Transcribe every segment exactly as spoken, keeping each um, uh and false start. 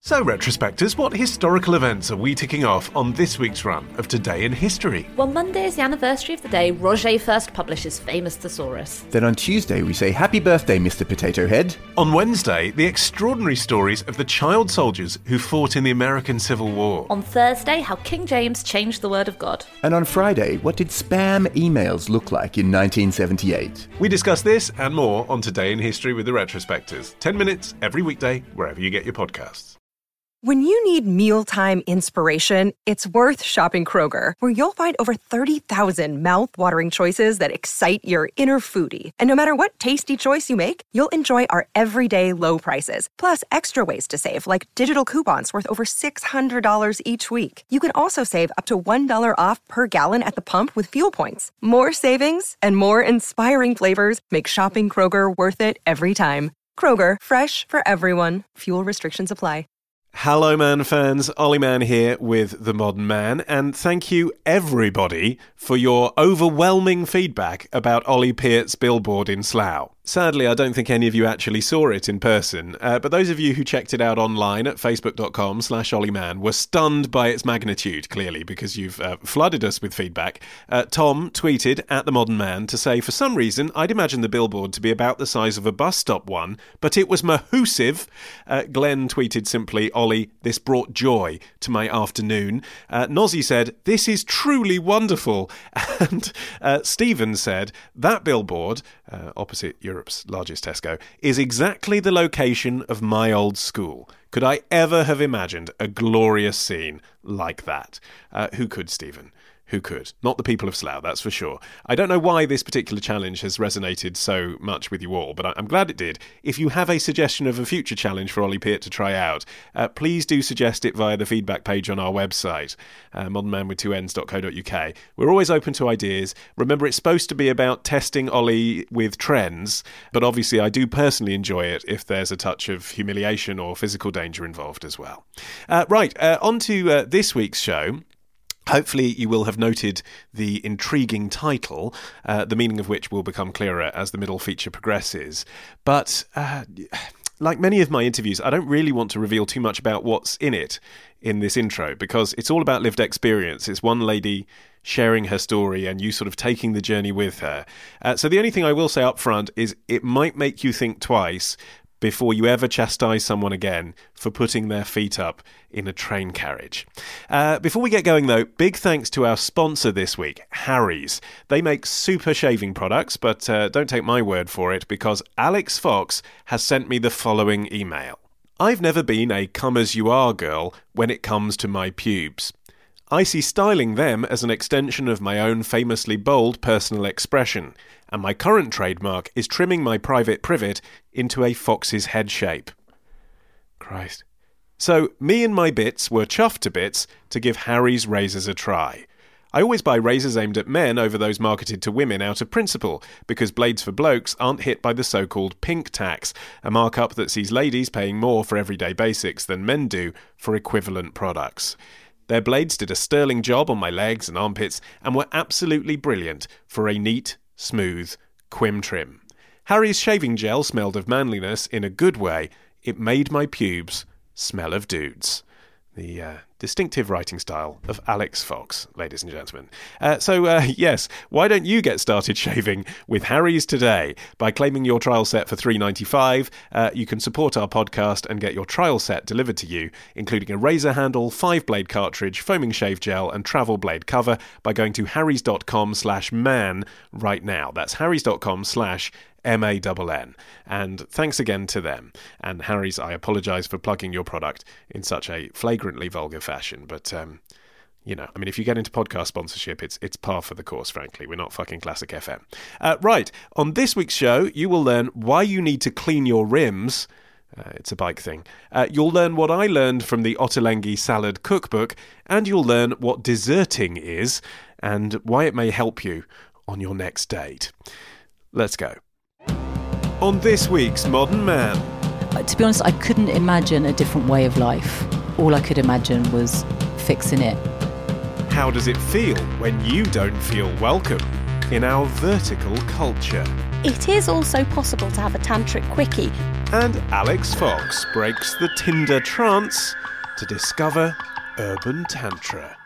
So, retrospectors, what historical events are we ticking off on this week's run of Today in History? Well, Monday is the anniversary of the day Roget first published his famous Thesaurus. Then on Tuesday we say happy birthday, Mister Potato Head. On Wednesday, the extraordinary stories of the child soldiers who fought in the American Civil War. On Thursday, how King James changed the word of God. And on Friday, what did spam emails look like in nineteen seventy-eight? We discuss this and more on Today in History with the Retrospectors. Ten minutes every weekday, wherever you get your podcasts. When you need mealtime inspiration, it's worth shopping Kroger, where you'll find over thirty thousand mouth-watering choices that excite your inner foodie. And no matter what tasty choice you make, you'll enjoy our everyday low prices, plus extra ways to save, like digital coupons worth over six hundred dollars each week. You can also save up to one dollar off per gallon at the pump with fuel points. More savings and more inspiring flavors make shopping Kroger worth it every time. Kroger, fresh for everyone. Fuel restrictions apply. Hello, Man fans. Ollie Mann here with The Modern Man, and thank you, everybody, for your overwhelming feedback about Ollie Peart's billboard in Slough. Sadly, I don't think any of you actually saw it in person, uh, but those of you who checked it out online at facebook.com slash ollieman were stunned by its magnitude, clearly, because you've uh, flooded us with feedback. Uh, Tom tweeted at The Modern Man to say, for some reason, I'd imagined the billboard to be about the size of a bus stop one, but it was mahoosive. Uh, Glenn tweeted simply, Ollie, this brought joy to my afternoon. Uh, Nozzy said, this is truly wonderful. And uh, Stephen said, that billboard, uh, opposite Europe's largest Tesco, is exactly the location of my old school. Could I ever have imagined a glorious scene like that? Uh, who could, Stephen? Who could? Not the people of Slough, that's for sure. I don't know why this particular challenge has resonated so much with you all, but I'm glad it did. If you have a suggestion of a future challenge for Ollie Peart to try out, uh, please do suggest it via the feedback page on our website, uh, modern man with two ends dot co dot uk. We're always open to ideas. Remember, it's supposed to be about testing Ollie with trends, but obviously I do personally enjoy it if there's a touch of humiliation or physical danger involved as well. Uh, right, uh, on to uh, this week's show. Hopefully you will have noted the intriguing title, uh, the meaning of which will become clearer as the middle feature progresses. But uh, like many of my interviews, I don't really want to reveal too much about what's in it in this intro, because it's all about lived experience. It's one lady sharing her story and you sort of taking the journey with her. Uh, so the only thing I will say up front is it might make you think twice before you ever chastise someone again for putting their feet up in a train carriage. Uh, before we get going, though, big thanks to our sponsor this week, Harry's. They make super shaving products, but uh, don't take my word for it, because Alex Fox has sent me the following email. I've never been a come-as-you-are girl when it comes to my pubes. I see styling them as an extension of my own famously bold personal expression, and my current trademark is trimming my private privet into a fox's head shape. Christ. So, me and my bits were chuffed to bits to give Harry's razors a try. I always buy razors aimed at men over those marketed to women out of principle, because blades for blokes aren't hit by the so-called pink tax, a markup that sees ladies paying more for everyday basics than men do for equivalent products. Their blades did a sterling job on my legs and armpits and were absolutely brilliant for a neat, smooth quim trim. Harry's shaving gel smelled of manliness in a good way. It made my pubes smell of dudes. The uh, distinctive writing style of Alex Fox, ladies and gentlemen. Uh, so, uh, yes, why don't you get started shaving with Harry's today? By claiming your trial set for three dollars and ninety-five cents, uh, you can support our podcast and get your trial set delivered to you, including a razor handle, five-blade cartridge, foaming shave gel, and travel blade cover by going to harrys.com slash man right now. That's harrys.com slash M A N N. And thanks again to them. And Harry's, I apologise for plugging your product in such a flagrantly vulgar fashion, but, um, you know, I mean, if you get into podcast sponsorship, it's it's par for the course, frankly. We're not fucking Classic F M. Uh, right, on this week's show, you will learn why you need to clean your rims. Uh, it's a bike thing. Uh, you'll learn what I learned from the Ottolenghi Salad Cookbook, and you'll learn what deserting is, and why it may help you on your next date. Let's go. On this week's Modern Man. Uh, to be honest, I couldn't imagine a different way of life. All I could imagine was fixing it. How does it feel when you don't feel welcome in our vertical culture? It is also possible to have a tantric quickie And Alex Fox breaks the Tinder trance to discover Urban Tantra.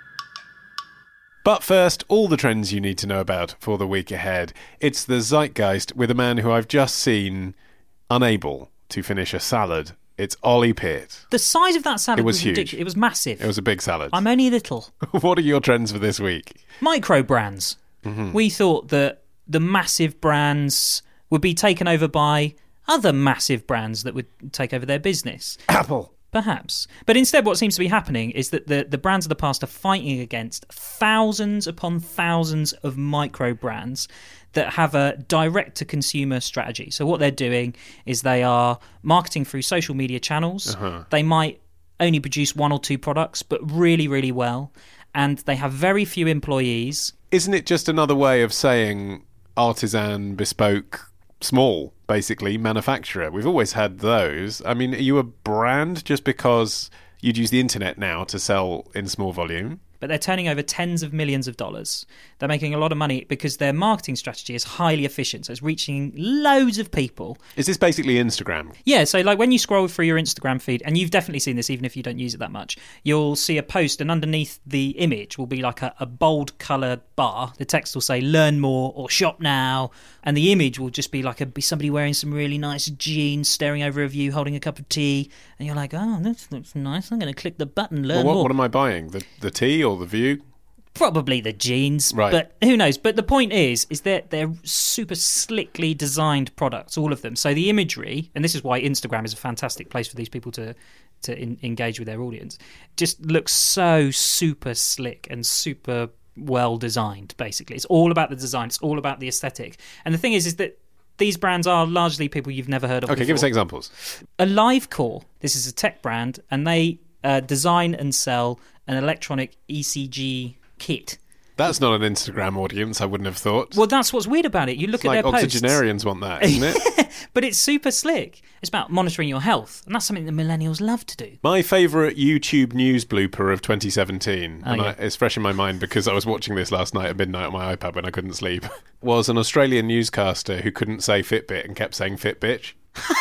But first, all the trends you need to know about for the week ahead. It's the Zeitgeist with a man who I've just seen unable to finish a salad. It's Ollie Peart. The size of that salad It was was huge. ridiculous. It was massive. It was a big salad. I'm only little. What are your trends for this week? Micro brands. Mm-hmm. We thought that the massive brands would be taken over by other massive brands that would take over their business. Apple. Perhaps. But instead what seems to be happening is that the, the brands of the past are fighting against thousands upon thousands of micro brands that have a direct-to-consumer strategy. So what they're doing is they are marketing through social media channels. Uh-huh. They might only produce one or two products, but really, really well. And they have very few employees. Isn't it just another way of saying artisan, bespoke, small, basically, manufacturer? We've always had those. I mean, are you a brand just because you'd use the internet now to sell in small volume? But they're turning over tens of millions of dollars. They're making a lot of money because their marketing strategy is highly efficient. So it's reaching loads of people. Is this basically Instagram? Yeah, so like when you scroll through your Instagram feed, and you've definitely seen this even if you don't use it that much, you'll see a post and underneath the image will be like a, a bold coloured bar. The text will say learn more or shop now. And the image will just be like a, be somebody wearing some really nice jeans, staring over a view, holding a cup of tea. And you're like, oh, this looks nice. I'm going to click the button, learn Well, what, more. what am I buying? The the tea or the view? Probably the jeans, Right. but who knows? But the point is, is that they're super slickly designed products, all of them. So the imagery, and this is why Instagram is a fantastic place for these people to to in, engage with their audience, just looks so super slick and super well designed. Basically, it's all about the design. It's all about the aesthetic. And the thing is, is that these brands are largely people you've never heard of. Okay, before. give us examples. AliveCore. This is a tech brand, and they uh, design and sell an electronic E C G kit. That's not an Instagram audience, I wouldn't have thought. Well, that's what's weird about it. You look It's at like their posts. octogenarians want that, isn't it? But it's super slick. It's about monitoring your health, and that's something that millennials love to do. My favourite YouTube news blooper of twenty seventeen, Oh, and yeah. I, it's fresh in my mind because I was watching this last night at midnight on my iPad when I couldn't sleep, was an Australian newscaster who couldn't say Fitbit and kept saying Fitbitch.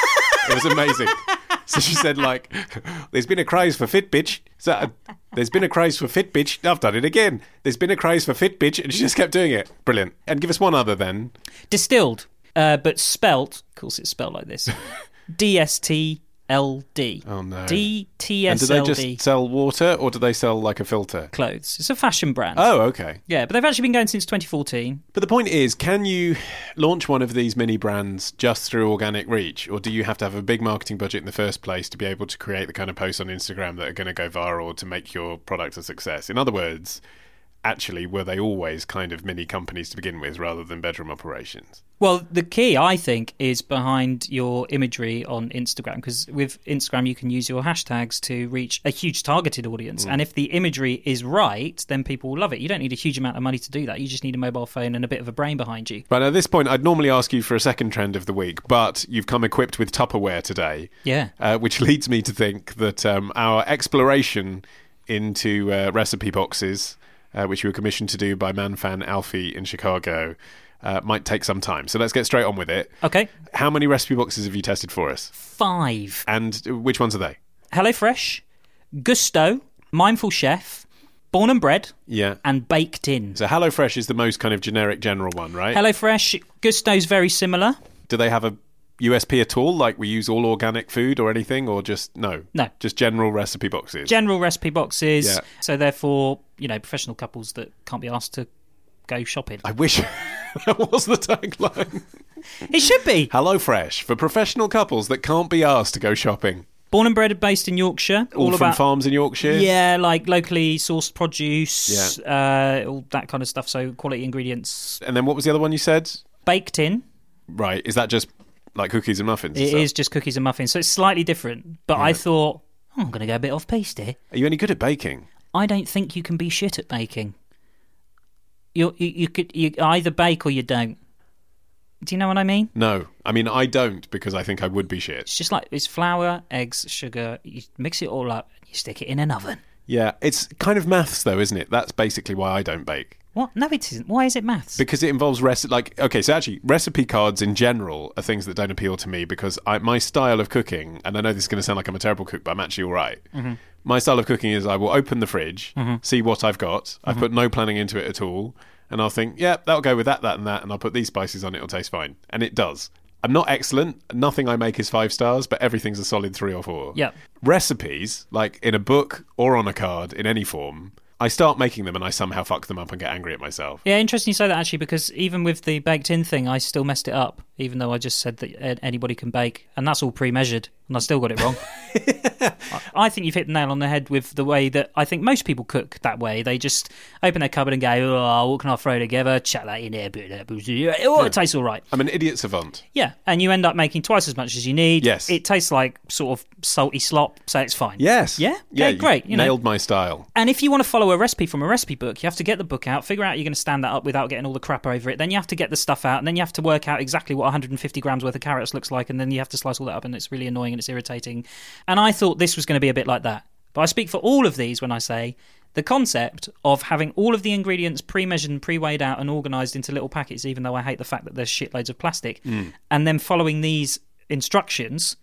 It was amazing. So she said, like, there's been a craze for Fitbitch. So, uh, there's been a craze for Fitbitch. I've done it again. There's been a craze for Fitbitch. And she just kept doing it. Brilliant. And give us one other then. Distilled, uh, but spelt, of course it's spelled like this, D S T L D. Oh, no. D T And S do L they D. just sell water or do they sell like a filter? Clothes. It's a fashion brand. Oh, okay. Yeah, but they've actually been going since twenty fourteen. But the point is, can you launch one of these mini brands just through organic reach? Or do you have to have a big marketing budget in the first place to be able to create the kind of posts on Instagram that are going to go viral to make your product a success? In other words, actually, were they always kind of mini companies to begin with rather than bedroom operations? Well, the key, I think, is behind your imagery on Instagram, because with Instagram you can use your hashtags to reach a huge targeted audience. Mm. And if the imagery is right, then people will love it. You don't need a huge amount of money to do that. You just need a mobile phone and a bit of a brain behind you. But at this point, I'd normally ask you for a second trend of the week, but you've come equipped with Tupperware today. Yeah. Uh, which leads me to think that um, our exploration into uh, recipe boxes, uh, which you were commissioned to do by ManFan Alfie in Chicago, uh, might take some time. So let's get straight on with it. Okay. How many recipe boxes have you tested for us? Five. And which ones are they? HelloFresh, Gusto, Mindful Chef, Born and Bred, Yeah. and Baked In. So HelloFresh is the most kind of generic general one, right? HelloFresh, Gusto's very similar. Do they have a U S P at all? Like we use all organic food or anything? Or just, no? No. Just general recipe boxes? General recipe boxes. Yeah. So therefore, you know, professional couples that can't be asked to go shopping. I wish that was the tagline. It should be. HelloFresh for professional couples that can't be asked to go shopping. Born and bred, based in Yorkshire. All, from about farms in Yorkshire? Yeah, like locally sourced produce, uh, all that kind of stuff. So quality ingredients. And then what was the other one you said? Baked in. Right, is that just like cookies and muffins? and It stuff? is just cookies and muffins. So it's slightly different. But I thought, oh, I'm going to go a bit off piste here. Are you any good at baking? I don't think you can be shit at baking. You you, you could you either bake or you don't. Do you know what I mean? No. I mean, I don't because I think I would be shit. It's just like it's flour, eggs, sugar. You mix it all up. You stick it in an oven. Yeah, it's kind of maths though, isn't it? That's basically why I don't bake. What? No, it isn't. Why is it maths? Because it involves recipe. Like, okay, so actually, recipe cards in general are things that don't appeal to me because I, my style of cooking, and I know this is going to sound like I'm a terrible cook, but I'm actually all right. Mm-hmm. My style of cooking is I will open the fridge, mm-hmm. see what I've got. Mm-hmm. I've put no planning into it at all, and I'll think, yeah, that'll go with that, that, and that, and I'll put these spices on it. It'll taste fine, and it does. I'm not excellent. Nothing I make is five stars, but everything's a solid three or four. Yeah. Recipes, like in a book or on a card in any form, I start making them and I somehow fuck them up and get angry at myself. Yeah, interesting you say that, actually, because even with the baked-in thing, I still messed it up, even though I just said that anybody can bake, and that's all pre-measured, and I still got it wrong. I think you've hit the nail on the head with the way that I think most people cook that way. They just open their cupboard and go, oh, what can I throw together? Chuck that in there. Oh, it tastes all right. I'm an idiot savant. Yeah, and you end up making twice as much as you need. Yes. It tastes like sort of salty slop, so it's fine. Yes. Yeah? Yeah, okay, great. You you nailed know. my style. And if you want to follow a recipe from a recipe book, you have to get the book out, figure out you're going to stand that up without getting all the crap over it. Then you have to get the stuff out, and then you have to work out exactly what one hundred fifty grams worth of carrots looks like, and then you have to slice all that up, and it's really annoying and it's irritating. And I thought this was going to be a bit like that. But I speak for all of these when I say the concept of having all of the ingredients pre-measured and pre-weighed out and organised into little packets, even though I hate the fact that there's shitloads of plastic, mm. and then following these instructions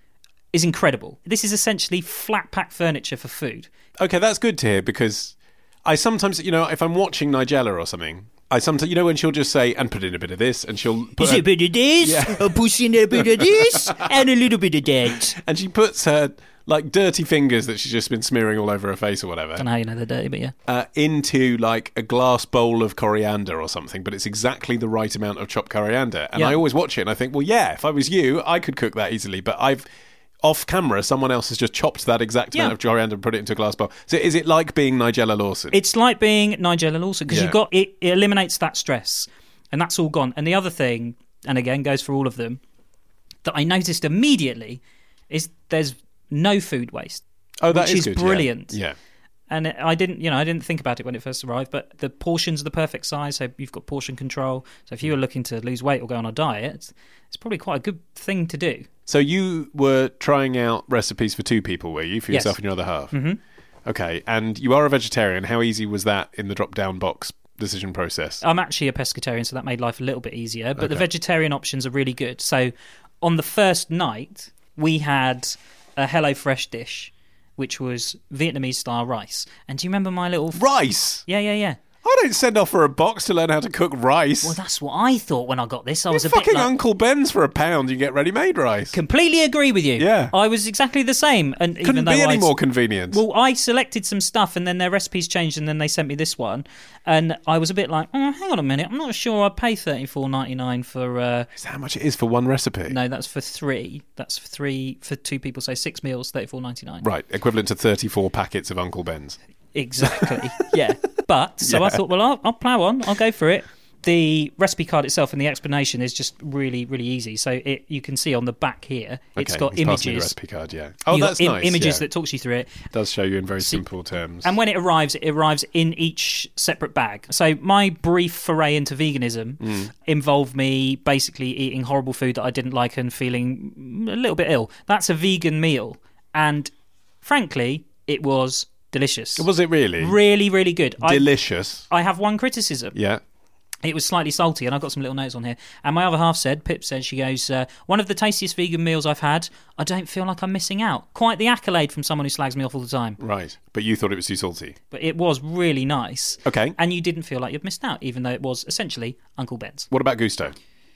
is incredible. This is essentially flat pack furniture for food. Okay, that's good to hear, because I sometimes, you know, if I'm watching Nigella or something, I sometimes, you know, when she'll just say, and put in a bit of this, and she'll put Is her, a bit of this, yeah. a push in a bit of this, and a little bit of that. And she puts her, like, dirty fingers that she's just been smearing all over her face or whatever. I don't know how you know they're dirty, but yeah. Uh, into, like, a glass bowl of coriander or something, but it's exactly the right amount of chopped coriander. And yeah. I always watch it and I think, well, yeah, if I was you, I could cook that easily, but I've... off camera, someone else has just chopped that exact amount yeah. of coriander and put it into a glass bowl. So is it like being Nigella Lawson? It's like being Nigella Lawson, because yeah. you've got it, it eliminates that stress, and that's all gone. And the other thing, and again goes for all of them, that I noticed immediately is there's no food waste. Oh, that which is, is good, brilliant. Yeah. yeah. And I didn't, you know, I didn't think about it when it first arrived, but the portions are the perfect size, so you've got portion control. So if you were looking to lose weight or go on a diet, it's, it's probably quite a good thing to do. So you were trying out recipes for two people, were you? For yes. yourself and your other half? Mm-hmm. Okay, and you are a vegetarian. How easy was that in the drop-down box decision process? I'm actually a pescatarian, so that made life a little bit easier, but okay. the vegetarian options are really good. So on the first night, we had a HelloFresh dish, which was Vietnamese-style rice. And do you remember my little... Rice? Yeah, yeah, yeah. I don't send off for a box to learn how to cook rice. Well, that's what I thought when I got this. I You're was a fucking bit like... Uncle Ben's for a pound, you get ready-made rice. Completely agree with you. Yeah. I was exactly the same. And Couldn't even though be any I... more convenient. Well, I selected some stuff and then their recipes changed and then they sent me this one. And I was a bit like, oh, hang on a minute, I'm not sure I'd pay thirty-four ninety-nine for... Uh... Is that how much it is for one recipe? No, that's for three. That's for three, for two people, so six meals, thirty-four ninety-nine. Right, equivalent to thirty-four packets of Uncle Ben's. Exactly, yeah. But, so yeah. I thought, well, I'll, I'll plough on, I'll go for it. The recipe card itself and the explanation is just really, really easy. So it, you can see on the back here, it's okay, got he's passed me the images. recipe card, yeah. Oh, You've that's got im- nice. Images yeah. that talks you through it. It does show you in very See, simple terms. And when it arrives, it arrives in each separate bag. So my brief foray into veganism mm. involved me basically eating horrible food that I didn't like and feeling a little bit ill. That's a vegan meal. And frankly, it was delicious. Was it really? Really, really good. Delicious. I, I have one criticism. Yeah. It was slightly salty, and I've got some little notes on here. And my other half said, Pip said, she goes, uh, one of the tastiest vegan meals I've had. I don't feel like I'm missing out. Quite the accolade from someone who slags me off all the time. Right. But you thought it was too salty. But it was really nice. Okay. And you didn't feel like you'd missed out, even though it was essentially Uncle Ben's. What about Gusto?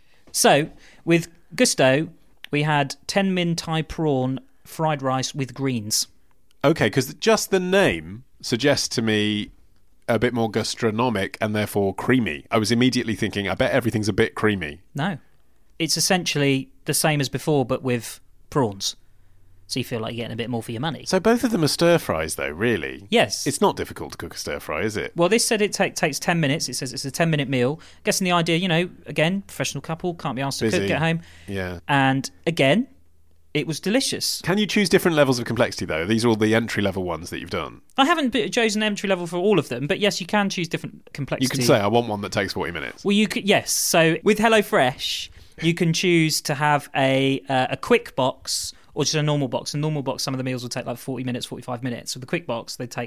So, with Gusto, we had ten min Thai prawn fried rice with greens. Okay, because just the name suggests to me a bit more gastronomic and therefore creamy. I was immediately thinking, I bet everything's a bit creamy. No. It's essentially the same as before, but with prawns. So you feel like you're getting a bit more for your money. So both of them are stir-fries, though, really? Yes. It's not difficult to cook a stir-fry, is it? Well, this said it take, takes ten minutes. It says it's a ten-minute meal. Guessing the idea, you know, again, professional couple, can't be asked to Busy. cook, get home. Yeah. And again, it was delicious. Can you choose different levels of complexity, though? These are all the entry-level ones that you've done. I haven't chosen entry level for all of them, but yes, you can choose different complexity. You can say, I want one that takes forty minutes. Well, you could, yes. So with HelloFresh, you can choose to have a uh, a quick box or just a normal box. A normal box, some of the meals will take like forty minutes, forty-five minutes. With the quick box, they take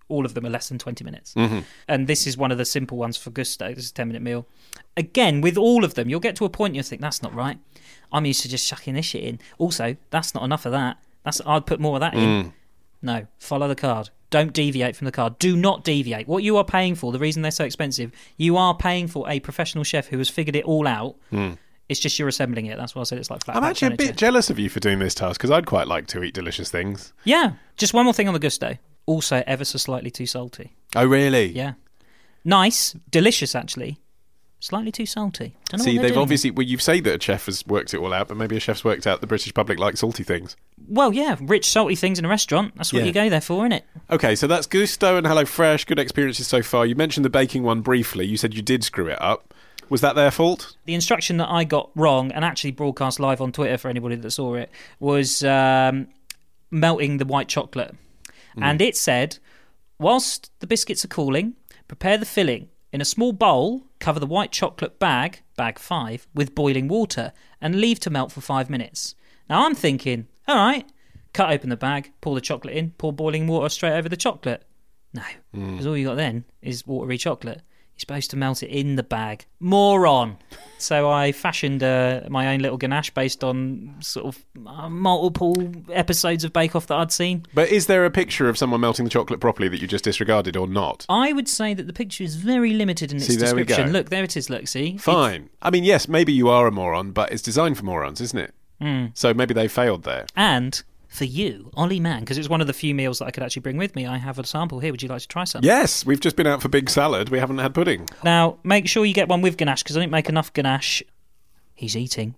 all of them are less than twenty minutes. Mm-hmm. And this is one of the simple ones for Gusto. This is a ten-minute meal. Again, with all of them, you'll get to a point and you'll think, that's not right. I'm used to just chucking this shit in. Also, that's not enough of that. That's I'd put more of that in. Mm. No, follow the card. Don't deviate from the card. Do not deviate. What you are paying for, the reason they're so expensive, you are paying for a professional chef who has figured it all out. Mm. It's just you're assembling it. That's why I said it's like flat I'm pack actually a furniture. bit jealous of you for doing this task because I'd quite like to eat delicious things. Yeah. Just one more thing on the Gusto. Also, ever so slightly too salty. Oh, really? Yeah. Nice. Delicious, actually. Slightly too salty. Don't know See, what they're they've doing. obviously... Well, you say that a chef has worked it all out, but maybe a chef's worked out the British public like salty things. Well, yeah. Rich, salty things in a restaurant. That's what Yeah. you go there for, innit? Okay, so that's Gusto and HelloFresh. Good experiences so far. You mentioned the baking one briefly. You said you did screw it up. Was that their fault? The instruction that I got wrong, and actually broadcast live on Twitter for anybody that saw it, was um, melting the white chocolate. Mm. And it said, whilst the biscuits are cooling, prepare the filling. In a small bowl, cover the white chocolate bag, bag five, with boiling water and leave to melt for five minutes. Now I'm thinking, all right, cut open the bag, pour the chocolate in, pour boiling water straight over the chocolate. No, because mm. all you got then is watery chocolate. You're supposed to melt it in the bag. Moron! So I fashioned uh, my own little ganache based on sort of uh, multiple episodes of Bake Off that I'd seen. But is there a picture of someone melting the chocolate properly that you just disregarded or not? I would say that the picture is very limited in its see, there we description. go. Look, there it is, look, see? Fine. It's... I mean, yes, maybe you are a moron, but it's designed for morons, isn't it? Mm. So maybe they failed there. And... for you, Ollie Mann, because it's one of the few meals that I could actually bring with me. I have a sample here. Would you like to try some? Yes, we've just been out for big salad. We haven't had pudding. Now, make sure you get one with ganache, because I didn't make enough ganache. He's eating.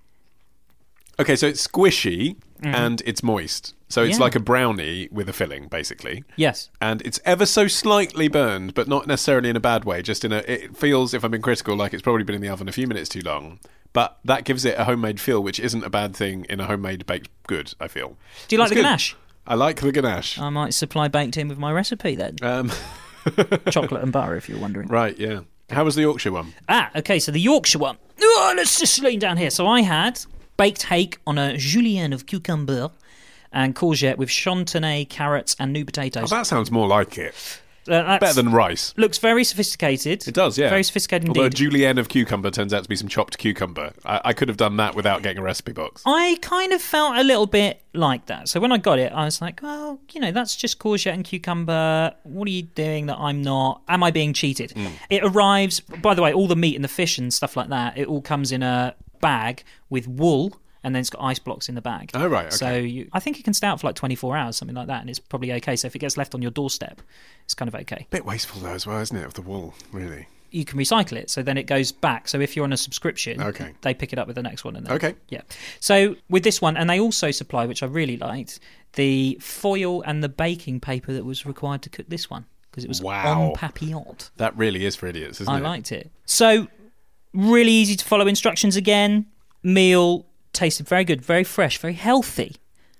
Okay, so it's squishy Mm. and it's moist. So it's Yeah. like a brownie with a filling, basically. Yes. And it's ever so slightly burned, but not necessarily in a bad way. Just in a, it feels, if I'm being critical, like it's probably been in the oven a few minutes too long. But that gives it a homemade feel, which isn't a bad thing in a homemade baked good, I feel. Do you like It's the good. ganache? I like the ganache. I might supply baked in with my recipe then. Um, Chocolate and butter, if you're wondering. right, yeah. How was the Yorkshire one? Ah, okay, so the Yorkshire one. Oh, let's just lean down here. So I had baked hake on a julienne of cucumber and courgette with chantenay, carrots and new Oh, potatoes. that sounds more like it. Uh, that's- Better than rice. Looks very sophisticated. It does, yeah. Very sophisticated Although a indeed. julienne of cucumber turns out to be some chopped cucumber. I, I could have done that without getting a recipe box. I kind of felt a little bit like that. So when I got it, I was like, well, you know, that's just courgette and cucumber. What are you doing that I'm not? Am I being cheated? Mm. It arrives, by the way, all the meat and the fish and stuff like that, it all comes in a bag with wool. And then it's got ice blocks in the bag. Oh, right, okay. So you, I think it can stay out for like twenty-four hours, something like that, and it's probably okay. So if it gets left on your doorstep, it's kind of okay. Bit wasteful though as well, isn't it, of the wool, really? You can recycle it, so then it goes back. So if you're on a subscription, Okay. they pick it up with the next one. And then, Okay. Yeah. So with this one, and they also supply, which I really liked, the foil and the baking paper that was required to cook this one, because it was Wow. en papillote. That really is for idiots, isn't I it? liked it. So really easy to follow instructions again. Meal tasted very good, very fresh, very healthy.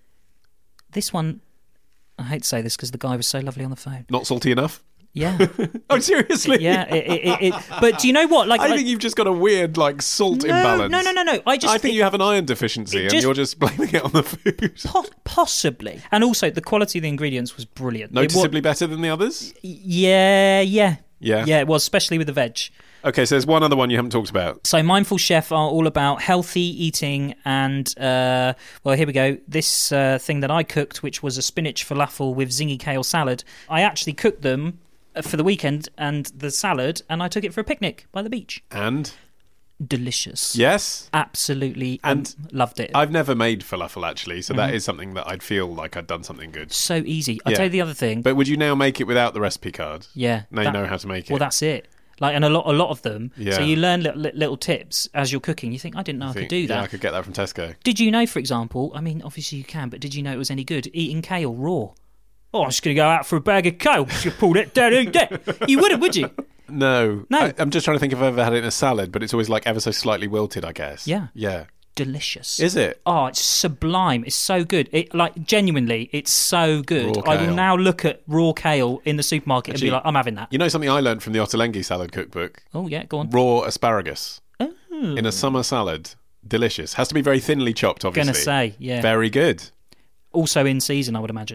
This one, I hate to say this because the guy was so lovely on the phone. Not salty enough? Yeah. Oh, seriously? Yeah. It, it, it, it, but do you know what? Like, I like- think you've just got a weird, like, salt no, imbalance. No, no, no, no. I just I think you have an iron deficiency it and just- you're just blaming it on the food. po- possibly. And also, the quality of the ingredients was brilliant. It wa- Noticeably better than the others? Yeah, yeah. Yeah. Yeah, it was, especially with the veg. Okay, so there's one other one you haven't talked about. So Mindful Chef are all about healthy eating and, uh, well, here we go. This uh, thing that I cooked, which was a spinach falafel with zingy kale salad, I actually cooked them for the weekend and the salad, and I took it for a picnic by the beach. And? Delicious. Yes? Absolutely. And um, loved it. I've never made falafel, actually, so Mm-hmm. that is something that I'd feel like I'd done something good. So easy. I'll Yeah. tell you the other thing. But would you now make it without the recipe card? Yeah. Now that- you know how to make it. Well, that's it. Like, and a lot, a lot of them. Yeah. So you learn little, little tips as you're cooking. You think, I didn't know I, think- could do that. Yeah, I could get that from Tesco. Did you know, for example, I mean, obviously you can, but did you know it was any good? Eating kale raw. Oh, I'm just going to go out for a bag of kale. You pulled it down and get. You wouldn't, would you? No. No. I, I'm just trying to think if I've ever had it in a salad, but it's always like ever so slightly wilted, I guess. Yeah. Yeah. Delicious. Is it? Oh, it's sublime. It's so good. It like genuinely, it's so good. Raw I will kale. now look at raw kale in the supermarket Actually, and be like, I'm having that. You know something I learned from the Ottolenghi salad cookbook? Oh yeah, go on. Raw asparagus Oh. in a summer salad. Delicious. Has to be very thinly chopped, obviously. Gonna say, yeah. Very good. Also in season, I would imagine.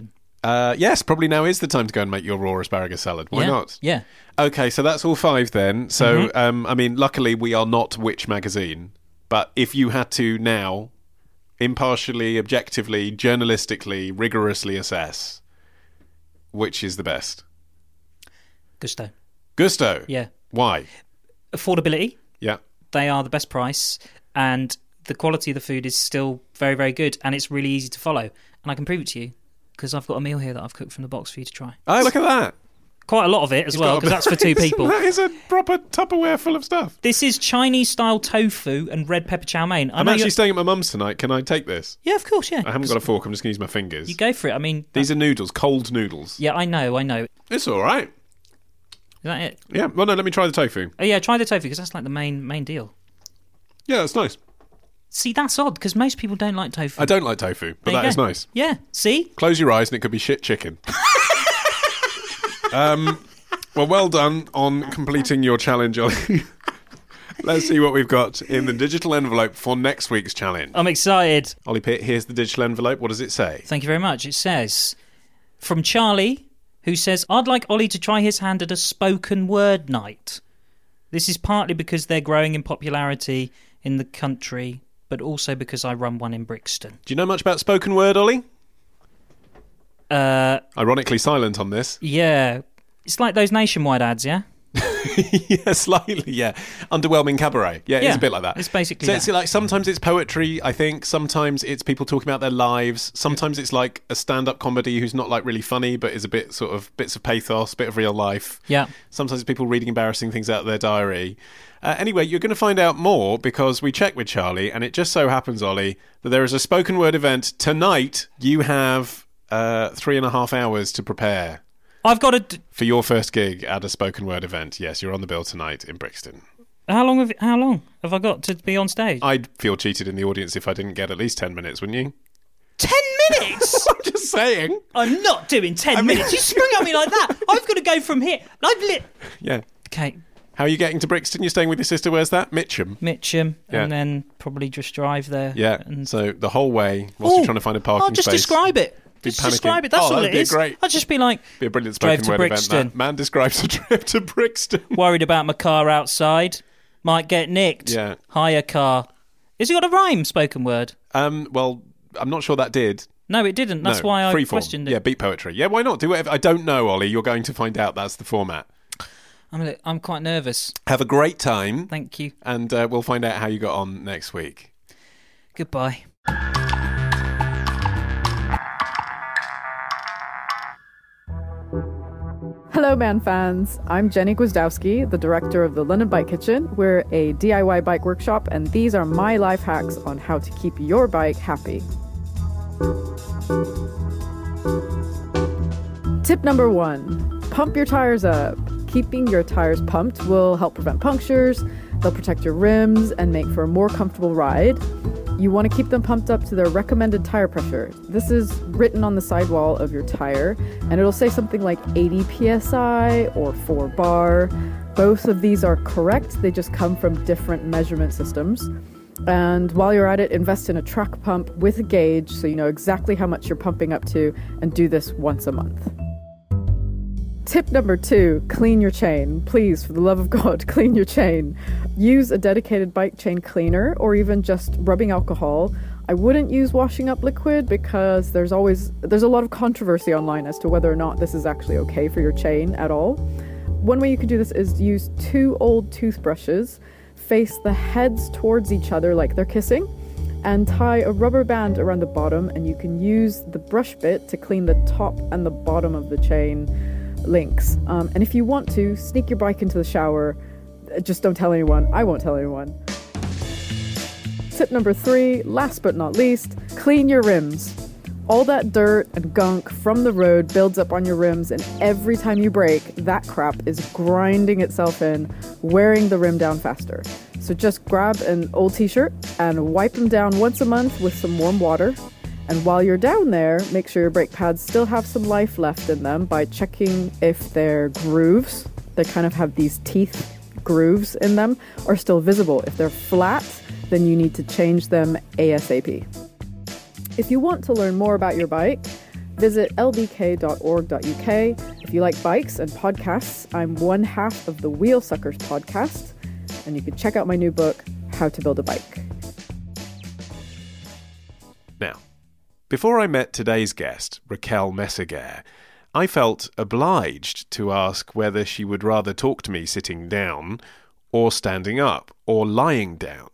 Uh, yes, probably now is the time to go and make your raw asparagus salad. Why yeah. not? Yeah. Okay, so that's all five then. So, Mm-hmm. um, I mean, luckily we are not Which Magazine, but if you had to now impartially, objectively, journalistically, rigorously assess, which is the best? Gusto. Gusto? Yeah. Why? Affordability. Yeah. They are the best price, and the quality of the food is still very, very good, and it's really easy to follow. And I can prove it to you because I've got a meal here that I've cooked from the box for you to try. Oh, look at that. Quite a lot of it as You've well, got a- because that's for two people. That is a proper Tupperware full of stuff. This is Chinese-style tofu and red pepper chow mein. I I'm know actually you're- staying at my mum's tonight. Can I take this? Yeah, of course, yeah. I haven't got a fork. I'm just going to use my fingers. You go for it. I mean... These are noodles, cold noodles. Yeah, I know, I know. Is It's all right. that it? Yeah, well, no, let me try the tofu. Oh, yeah, try the tofu, because that's like the main main deal. Yeah, that's nice. See, that's odd, because most people don't like tofu. I don't like tofu, but There you that is go. nice. Yeah, see? Close your eyes and it could be shit chicken. um, well, well done on completing your challenge, Ollie. Let's see what we've got in the digital envelope for next week's challenge. I'm excited. Ollie Pitt, here's the digital envelope. What does it say? Thank you very much. It says, from Charlie, who says, I'd like Ollie to try his hand at a spoken word night. This is partly because they're growing in popularity in the country, but also because I run one in Brixton. Do you know much about spoken word, Ollie? Uh, Ironically silent on this. yeah. It's like those Nationwide ads, yeah? Yeah, slightly, yeah. Underwhelming cabaret. Yeah, it's Yeah, a bit like that. it's basically so that. it's like sometimes it's poetry, I think. Sometimes it's people talking about their lives. Sometimes it's like a stand-up comedy who's not like really funny, but is a bit sort of bits of pathos, bit of real life. Yeah. Sometimes it's people reading embarrassing things out of their diary. Uh, anyway, you're going to find out more because we checked with Charlie, and it just so happens, Ollie, that there is a spoken word event tonight. You have uh, three and a half hours to prepare. I've got to... D- For your first gig at a spoken word event. Yes, you're on the bill tonight in Brixton. how long have How long have I got to be on stage? I'd feel cheated in the audience if I didn't get at least ten minutes, wouldn't you? Ten minutes? I'm just saying. I'm not doing ten minutes. You sprung at me like that. I've got to go from here. I've lit... Yeah. Okay, How are you getting to Brixton? You're staying with your sister. Where's that? Mitcham. Mitcham, Yeah. and then probably just drive there. Yeah. And... So the whole way, whilst Ooh, you're trying to find a parking I'll just space. describe it. Be Just panicking. describe it. That's Oh, all that'd it be is. great. I'll just be like, Be a brilliant Drove spoken to word Brixton. event. That man describes a trip to Brixton. worried about my car outside. Might get nicked. Yeah. Hire car. Has it got a rhyme, spoken word? Um. Well, I'm not sure that did. No, it didn't. That's No, why I freeform. questioned it. Yeah, beat poetry. Yeah, why not? Do whatever. I don't know, Ollie. You're going to find out. That's the format. I'm, a li- I'm quite nervous. Have a great time. Thank you. And uh, we'll find out how you got on next week. Goodbye. Hello, Man fans. I'm Jenny Gwizdowski, the director of the London Bike Kitchen. We're a D I Y bike workshop, and these are my life hacks on how to keep your bike happy. Tip number one, pump your tires up. Keeping your tires pumped will help prevent punctures, they'll protect your rims, and make for a more comfortable ride. You want to keep them pumped up to their recommended tire pressure. This is written on the sidewall of your tire, and it'll say something like eighty P S I or four bar. Both of these are correct, they just come from different measurement systems. And while you're at it, invest in a track pump with a gauge so you know exactly how much you're pumping up to, and do this once a month. Tip number two, clean your chain. Please, for the love of God, clean your chain. Use a dedicated bike chain cleaner or even just rubbing alcohol. I wouldn't use washing up liquid because there's always there's a lot of controversy online as to whether or not this is actually okay for your chain at all. One way you can do this is use two old toothbrushes, face the heads towards each other like they're kissing, and tie a rubber band around the bottom, and you can use the brush bit to clean the top and the bottom of the chain links. Um, and if you want to, sneak your bike into the shower. Just don't tell anyone. I won't tell anyone. Tip number three, last but not least, clean your rims. All that dirt and gunk from the road builds up on your rims, and every time you brake, that crap is grinding itself in, wearing the rim down faster. So just grab an old t-shirt and wipe them down once a month with some warm water. And while you're down there, make sure your brake pads still have some life left in them by checking if their grooves, they kind of have these teeth grooves in them, are still visible. If they're flat, then you need to change them ASAP. If you want to learn more about your bike, Visit l b k dot org dot u k. If you like bikes and podcasts, I'm one half of the Wheel Suckers podcast, and you can check out my new book, How to Build a Bike. Now, before I met today's guest, Raquel Meseguer, I felt obliged to ask whether she would rather talk to me sitting down or standing up or lying down.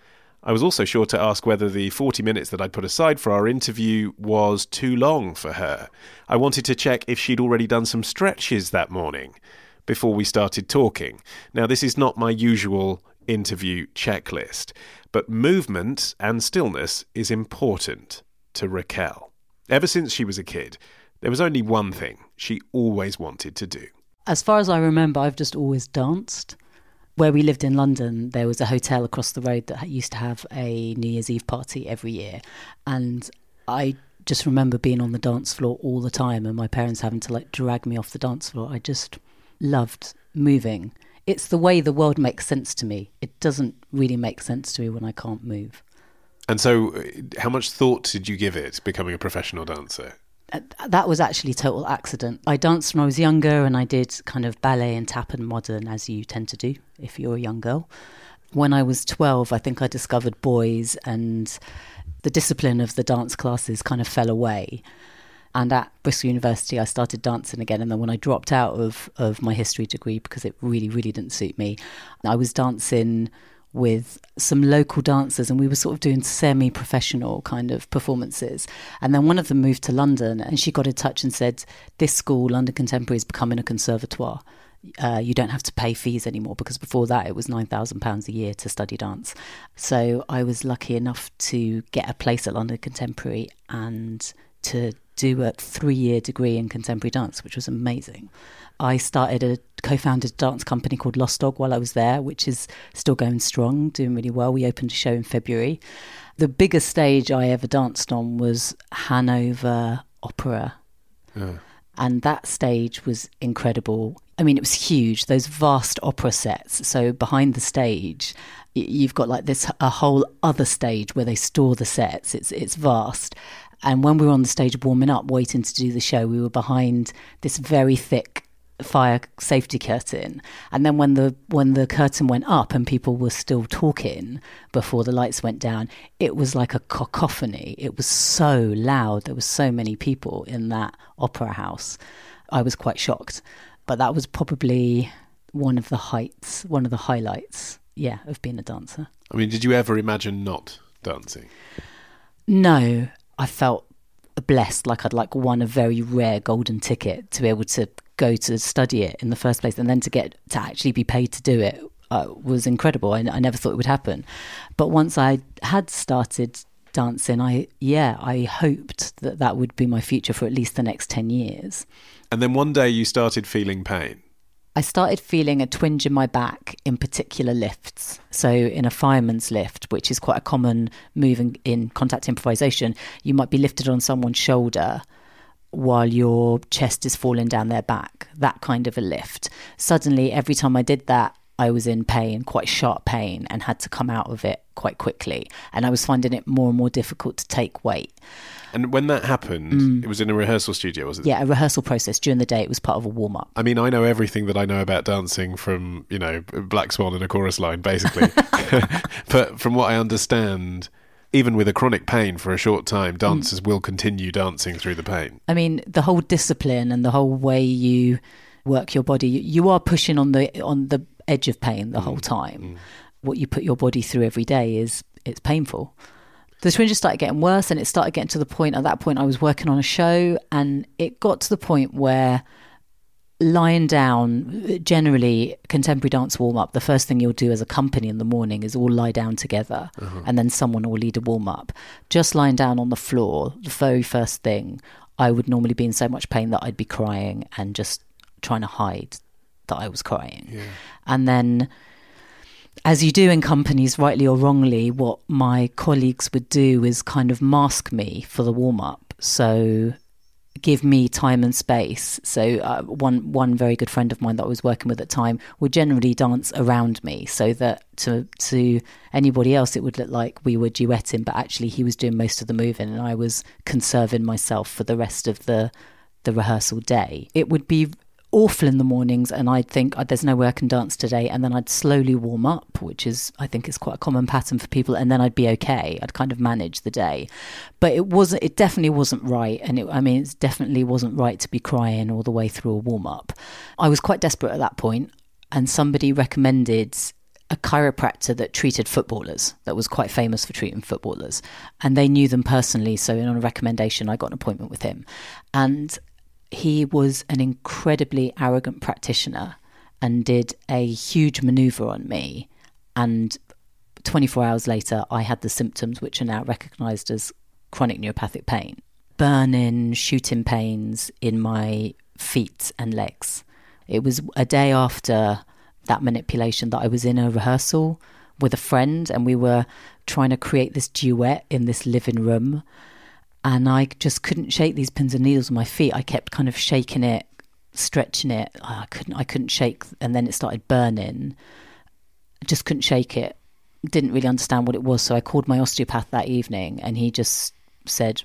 I was also sure to ask whether the forty minutes that I'd put aside for our interview was too long for her. I wanted to check if she'd already done some stretches that morning before we started talking. Now, this is not my usual interview checklist, but movement and stillness is important to Raquel. Ever since she was a kid, there was only one thing she always wanted to do. As far as I remember, I've just always danced. Where we lived in London, there was a hotel across the road that used to have a New Year's Eve party every year. And I just remember being on the dance floor all the time and my parents having to like drag me off the dance floor. I just loved moving. It's the way the world makes sense to me. It doesn't really make sense to me when I can't move. And so how much thought did you give it, becoming a professional dancer? That was actually total accident. I danced when I was younger and I did kind of ballet and tap and modern, as you tend to do if you're a young girl. When I was twelve, I think I discovered boys and the discipline of the dance classes kind of fell away. And at Bristol University, I started dancing again. And then when I dropped out of, of my history degree, because it really, really didn't suit me, I was dancing with some local dancers and we were sort of doing semi-professional kind of performances. And then one of them moved to London and she got in touch and said, this school, London Contemporary, is becoming a conservatoire. Uh, you don't have to pay fees anymore, because before that it was nine thousand pounds a year to study dance. So I was lucky enough to get a place at London Contemporary and to do a three-year degree in contemporary dance, which was amazing. I started a co-founded dance company called Lost Dog while I was there, which is still going strong, doing really well. We opened a show in February. The biggest stage I ever danced on was Hanover Opera. Yeah. And that stage was incredible. I mean, it was huge, those vast opera sets. So behind the stage, you've got like this, a whole other stage where they store the sets. It's it's vast. And when we were on the stage warming up, waiting to do the show, we were behind this very thick fire safety curtain. And then when the when the curtain went up and people were still talking before the lights went down, it was like a cacophony. It was so loud. There were so many people in that opera house. I was quite shocked. But that was probably one of the heights, one of the highlights, yeah, of being a dancer. I mean, did you ever imagine not dancing? No. I felt blessed, like I'd like won a very rare golden ticket to be able to go to study it in the first place, and then to get to actually be paid to do it uh, was incredible. I, I never thought it would happen. But once I had started dancing, I yeah, I hoped that that would be my future for at least the next ten years. And then one day you started feeling pain. I started feeling a twinge in my back in particular lifts. So in a fireman's lift, which is quite a common move in, in contact improvisation, you might be lifted on someone's shoulder while your chest is falling down their back, that kind of a lift. Suddenly, every time I did that, I was in pain, quite sharp pain, and had to come out of it quite quickly. And I was finding it more and more difficult to take weight. And when that happened, mm. it was in a rehearsal studio, was it? Yeah, a rehearsal process. During the day, it was part of a warm-up. I mean, I know everything that I know about dancing from, you know, Black Swan and a chorus line, basically. But from what I understand, even with a chronic pain for a short time, dancers mm. will continue dancing through the pain. I mean, the whole discipline and the whole way you work your body, you are pushing on the on the edge of pain the mm. whole time. Mm. What you put your body through every day is, it's painful. The twinges started getting worse, and it started getting to the point, at that point I was working on a show, and it got to the point where lying down, generally contemporary dance warm up, the first thing you'll do as a company in the morning is all lie down together, uh-huh. and then someone will lead a warm up. Just lying down on the floor, the very first thing, I would normally be in so much pain that I'd be crying and just trying to hide that I was crying. Yeah. And then, as you do in companies, rightly or wrongly, what my colleagues would do is kind of mask me for the warm-up. So give me time and space. So uh, one one very good friend of mine that I was working with at the time would generally dance around me, so that to to anybody else it would look like we were duetting, but actually he was doing most of the moving and I was conserving myself for the rest of the the rehearsal day. It would be awful in the mornings and I'd think, oh, there's no way I can dance today, and then I'd slowly warm up, which is I think is quite a common pattern for people, and then I'd be okay. I'd kind of manage the day. But it wasn't it definitely wasn't right, and it, I mean it definitely wasn't right to be crying all the way through a warm up. I was quite desperate at that point, and somebody recommended a chiropractor that treated footballers, that was quite famous for treating footballers, and they knew them personally, so on a recommendation I got an appointment with him. And he was an incredibly arrogant practitioner and did a huge manoeuvre on me. And twenty-four hours later, I had the symptoms, which are now recognised as chronic neuropathic pain. Burning, shooting pains in my feet and legs. It was a day after that manipulation that I was in a rehearsal with a friend, and we were trying to create this duet in this living room. And I just couldn't shake these pins and needles on my feet. I kept kind of shaking it, stretching it. I couldn't I couldn't shake, and then it started burning. I just couldn't shake it. Didn't really understand what it was. So I called my osteopath that evening, and he just said,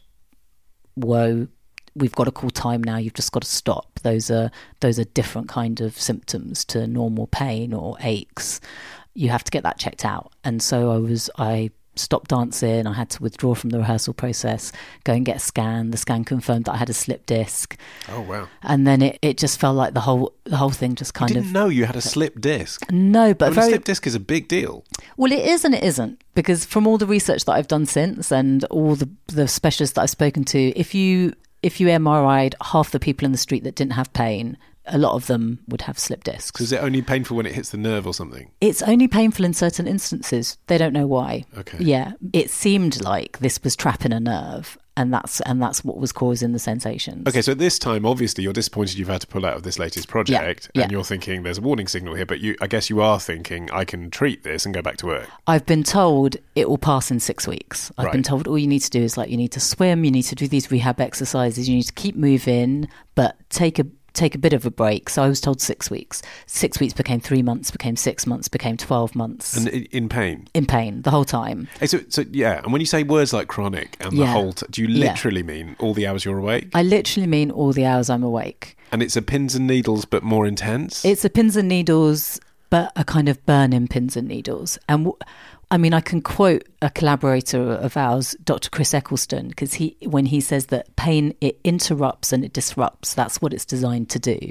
whoa, we've got to call time now. You've just got to stop. Those are those are different kind of symptoms to normal pain or aches. You have to get that checked out. And so I was I stopped dancing. I had to withdraw from the rehearsal process, go and get a scan. The scan confirmed that I had a slip disc. Oh wow. And then it, it just felt like the whole the whole thing just kind you didn't of know you had a slip disc. No, but I mean, very, a slip disc is a big deal. Well, it is and it isn't, because from all the research that I've done since and all the the specialists that I've spoken to, if you if you M R I'd half the people in the street that didn't have pain, a lot of them would have slip discs. So is it only painful when it hits the nerve or something? It's only painful in certain instances. They don't know why. Okay. Yeah. It seemed like this was trapping a nerve, and that's and that's what was causing the sensations. Okay, so at this time, obviously, you're disappointed you've had to pull out of this latest project, Yeah, and yeah. you're thinking there's a warning signal here, but you, I guess you are thinking, I can treat this and go back to work. I've been told it will pass in six weeks. I've Right. been told all you need to do is like you need to swim, you need to do these rehab exercises, you need to keep moving, but take a take a bit of a break. So I was told six weeks. Six weeks became three months, became six months, became twelve months. And i- in pain? In pain the whole time. Hey, so, so, yeah, and when you say words like chronic and the Yeah. whole, t- do you Yeah. literally mean all the hours you're awake? I literally mean all the hours I'm awake. And it's a pins and needles, but more intense? It's a pins and needles, but a kind of burning pins and needles. And w- I mean, I can quote a collaborator of ours, Doctor Chris Eccleston, because he, when he says that pain, it interrupts and it disrupts, that's what it's designed to do.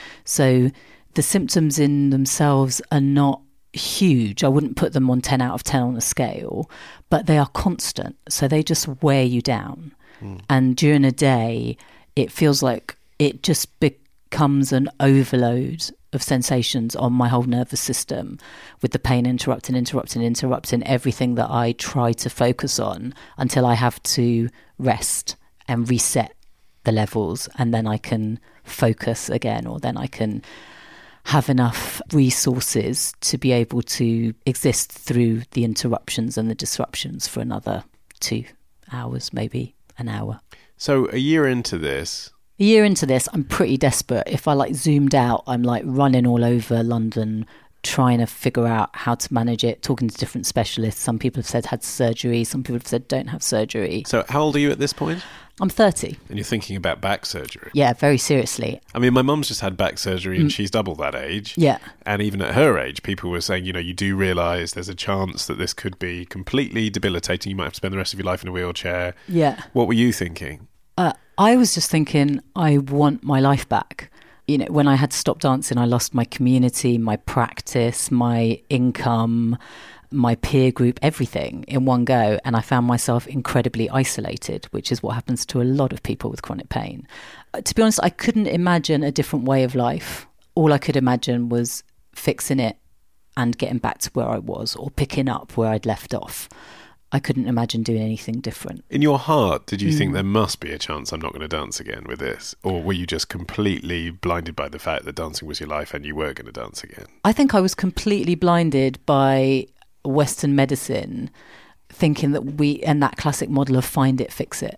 So the symptoms in themselves are not huge. I wouldn't put them on ten out of ten on a scale, but they are constant. So they just wear you down. Mm. And during a day, it feels like it just becomes an overload of sensations on my whole nervous system, with the pain interrupting, interrupting, interrupting everything that I try to focus on until I have to rest and reset the levels, and then I can focus again, or then I can have enough resources to be able to exist through the interruptions and the disruptions for another two hours, maybe an hour. So a year into this... A year into this, I'm pretty desperate. If I like zoomed out, I'm like running all over London trying to figure out how to manage it, talking to different specialists. Some people have said had surgery, some people have said don't have surgery. So how old are you at this point? I'm thirty. And you're thinking about back surgery? Yeah, very seriously. I mean, my mum's just had back surgery and mm. she's double that age. Yeah. And even at her age, people were saying, you know, you do realise there's a chance that this could be completely debilitating. You might have to spend the rest of your life in a wheelchair. Yeah. What were you thinking? Uh, I was just thinking, I want my life back. You know, when I had to stop dancing, I lost my community, my practice, my income, my peer group, everything in one go. And I found myself incredibly isolated, which is what happens to a lot of people with chronic pain. Uh, to be honest, I couldn't imagine a different way of life. All I could imagine was fixing it and getting back to where I was, or picking up where I'd left off. I couldn't imagine doing anything different. In your heart, did you mm. think there must be a chance I'm not going to dance again with this? Or were you just completely blinded by the fact that dancing was your life and you were going to dance again? I think I was completely blinded by Western medicine, thinking that we, and that classic model of find it, fix it.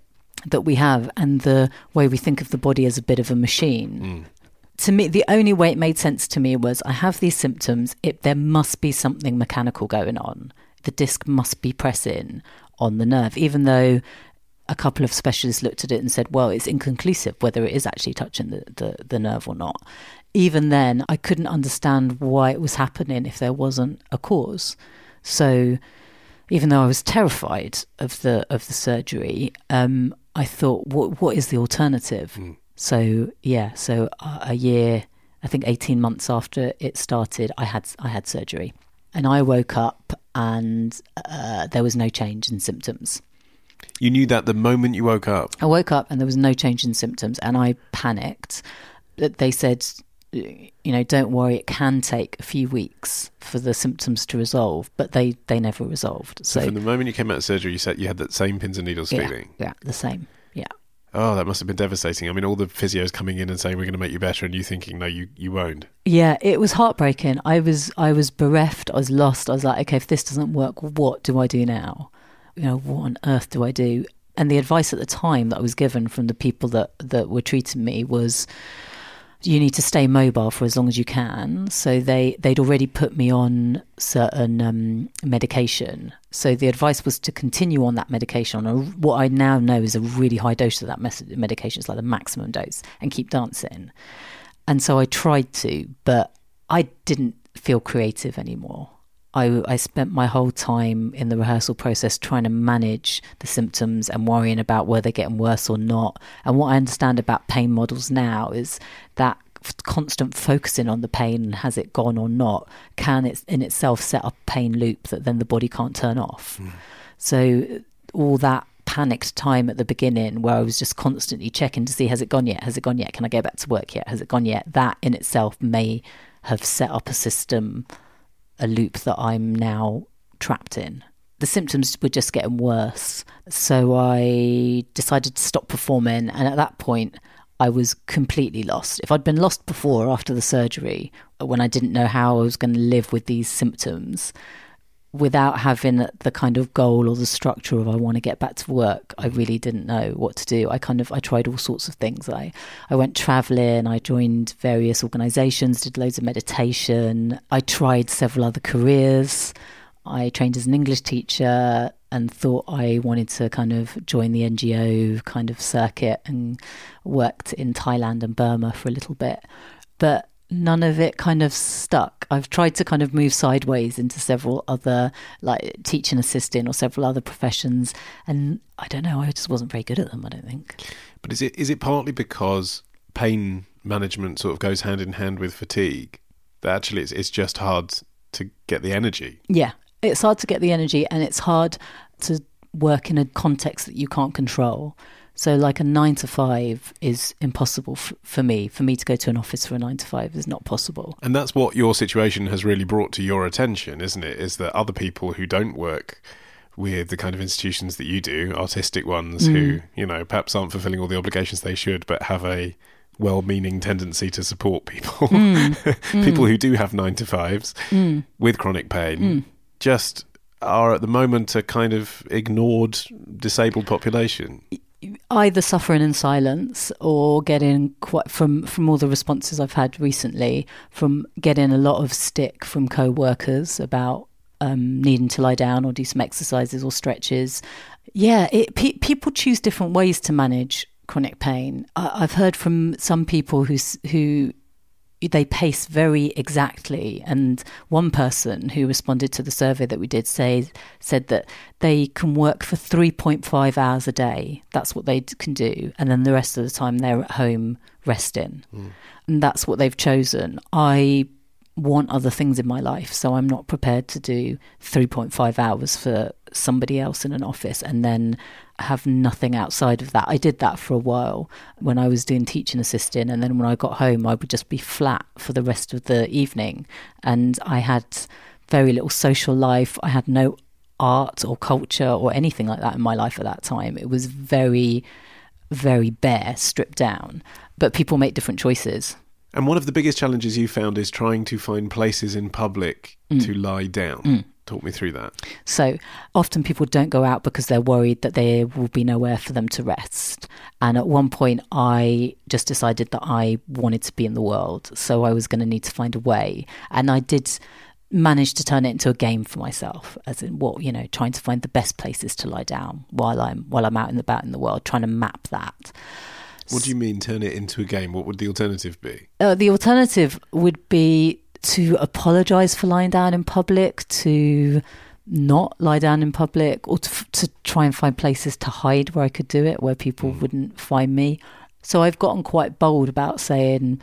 that we have and the way we think of the body as a bit of a machine. Mm. To me, the only way it made sense to me was I have these symptoms. It, there must be something mechanical going on. The disc must be pressing on the nerve, even though a couple of specialists looked at it and said, well, it's inconclusive whether it is actually touching the, the, the nerve or not. Even then, I couldn't understand why it was happening if there wasn't a cause. So even though I was terrified of the of the surgery, um, I thought, what what is the alternative? Mm. So yeah, so a year, I think eighteen months after it started, I had I had surgery, and I woke up and uh, there was no change in symptoms. You knew that the moment you woke up? I woke up and there was no change in symptoms, and I panicked. They said, you know, don't worry, it can take a few weeks for the symptoms to resolve, but they, they never resolved. So, so from the moment you came out of surgery, you said you had that same pins and needles yeah, feeling? Yeah, the same, yeah. Oh, that must have been devastating. I mean, all the physios coming in and saying, we're going to make you better, and you thinking, no, you, you won't. Yeah, it was heartbreaking. I was I was bereft. I was lost. I was like, okay, if this doesn't work, what do I do now? You know, what on earth do I do? And the advice at the time that I was given from the people that, that were treating me was, you need to stay mobile for as long as you can. So they, they'd already put me on certain um, medication. So the advice was to continue on that medication, on a, what I now know is a really high dose of that mes- medication. It's like the maximum dose, and keep dancing. And so I tried to, but I didn't feel creative anymore. I, I spent my whole time in the rehearsal process trying to manage the symptoms and worrying about whether they're getting worse or not. And what I understand about pain models now is that constant focusing on the pain and has it gone or not can it in itself set up a pain loop that then the body can't turn off. Mm. So all that panicked time at the beginning where I was just constantly checking to see, has it gone yet? Has it gone yet? Can I go back to work yet? Has it gone yet? That in itself may have set up a system, a loop that I'm now trapped in. The symptoms were just getting worse. So I decided to stop performing. And at that point, I was completely lost. If I'd been lost before, after the surgery, when I didn't know how I was going to live with these symptoms, without having the kind of goal or the structure of I want to get back to work, I really didn't know what to do. I kind of, I tried all sorts of things. I, I went traveling, I joined various organizations, did loads of meditation. I tried several other careers. I trained as an English teacher and thought I wanted to kind of join the N G O kind of circuit, and worked in Thailand and Burma for a little bit. But none of it kind of stuck. I've tried to kind of move sideways into several other, like teaching assistant or several other professions, and I don't know, I just wasn't very good at them, I don't think. But is it is it partly because pain management sort of goes hand in hand with fatigue, that actually it's, it's just hard to get the energy? Yeah, it's hard to get the energy, and it's hard to work in a context that you can't control. So like a nine to five is impossible f- for me. For me to go to an office for a nine to five is not possible. And that's what your situation has really brought to your attention, isn't it? Is that other people who don't work with the kind of institutions that you do, artistic ones mm. who, you know, perhaps aren't fulfilling all the obligations they should, but have a well-meaning tendency to support people, mm. people mm. who do have nine to fives mm. with chronic pain, mm. just are at the moment a kind of ignored, disabled population. Either suffering in silence or getting quite, from from all the responses I've had recently, from getting a lot of stick from co-workers about um, needing to lie down or do some exercises or stretches. Yeah, it, pe- people choose different ways to manage chronic pain. I, I've heard from some people who who they pace very exactly, and one person who responded to the survey that we did say said that they can work for three point five hours a day. That's what they can do, and then the rest of the time they're at home resting. Mm. And that's what they've chosen. I want other things in my life, so I'm not prepared to do three point five hours for somebody else in an office and then have nothing outside of that. I did that for a while when I was doing teaching assistant, and then when I got home I would just be flat for the rest of the evening, and I had very little social life. I had no art or culture or anything like that in my life at that time. It was very, very bare, stripped down. But people make different choices. And one of the biggest challenges you found is trying to find places in public mm. to lie down. Mm. Talk me through that. So often people don't go out because they're worried that there will be nowhere for them to rest. And at one point, I just decided that I wanted to be in the world. So I was going to need to find a way. And I did manage to turn it into a game for myself, as in what, you know, trying to find the best places to lie down while I'm while I'm out and about in the world, trying to map that. What do you mean turn it into a game? What would the alternative be? Uh, the alternative would be to apologise for lying down in public, to not lie down in public, or to, to try and find places to hide where I could do it, where people mm. wouldn't find me. So I've gotten quite bold about saying,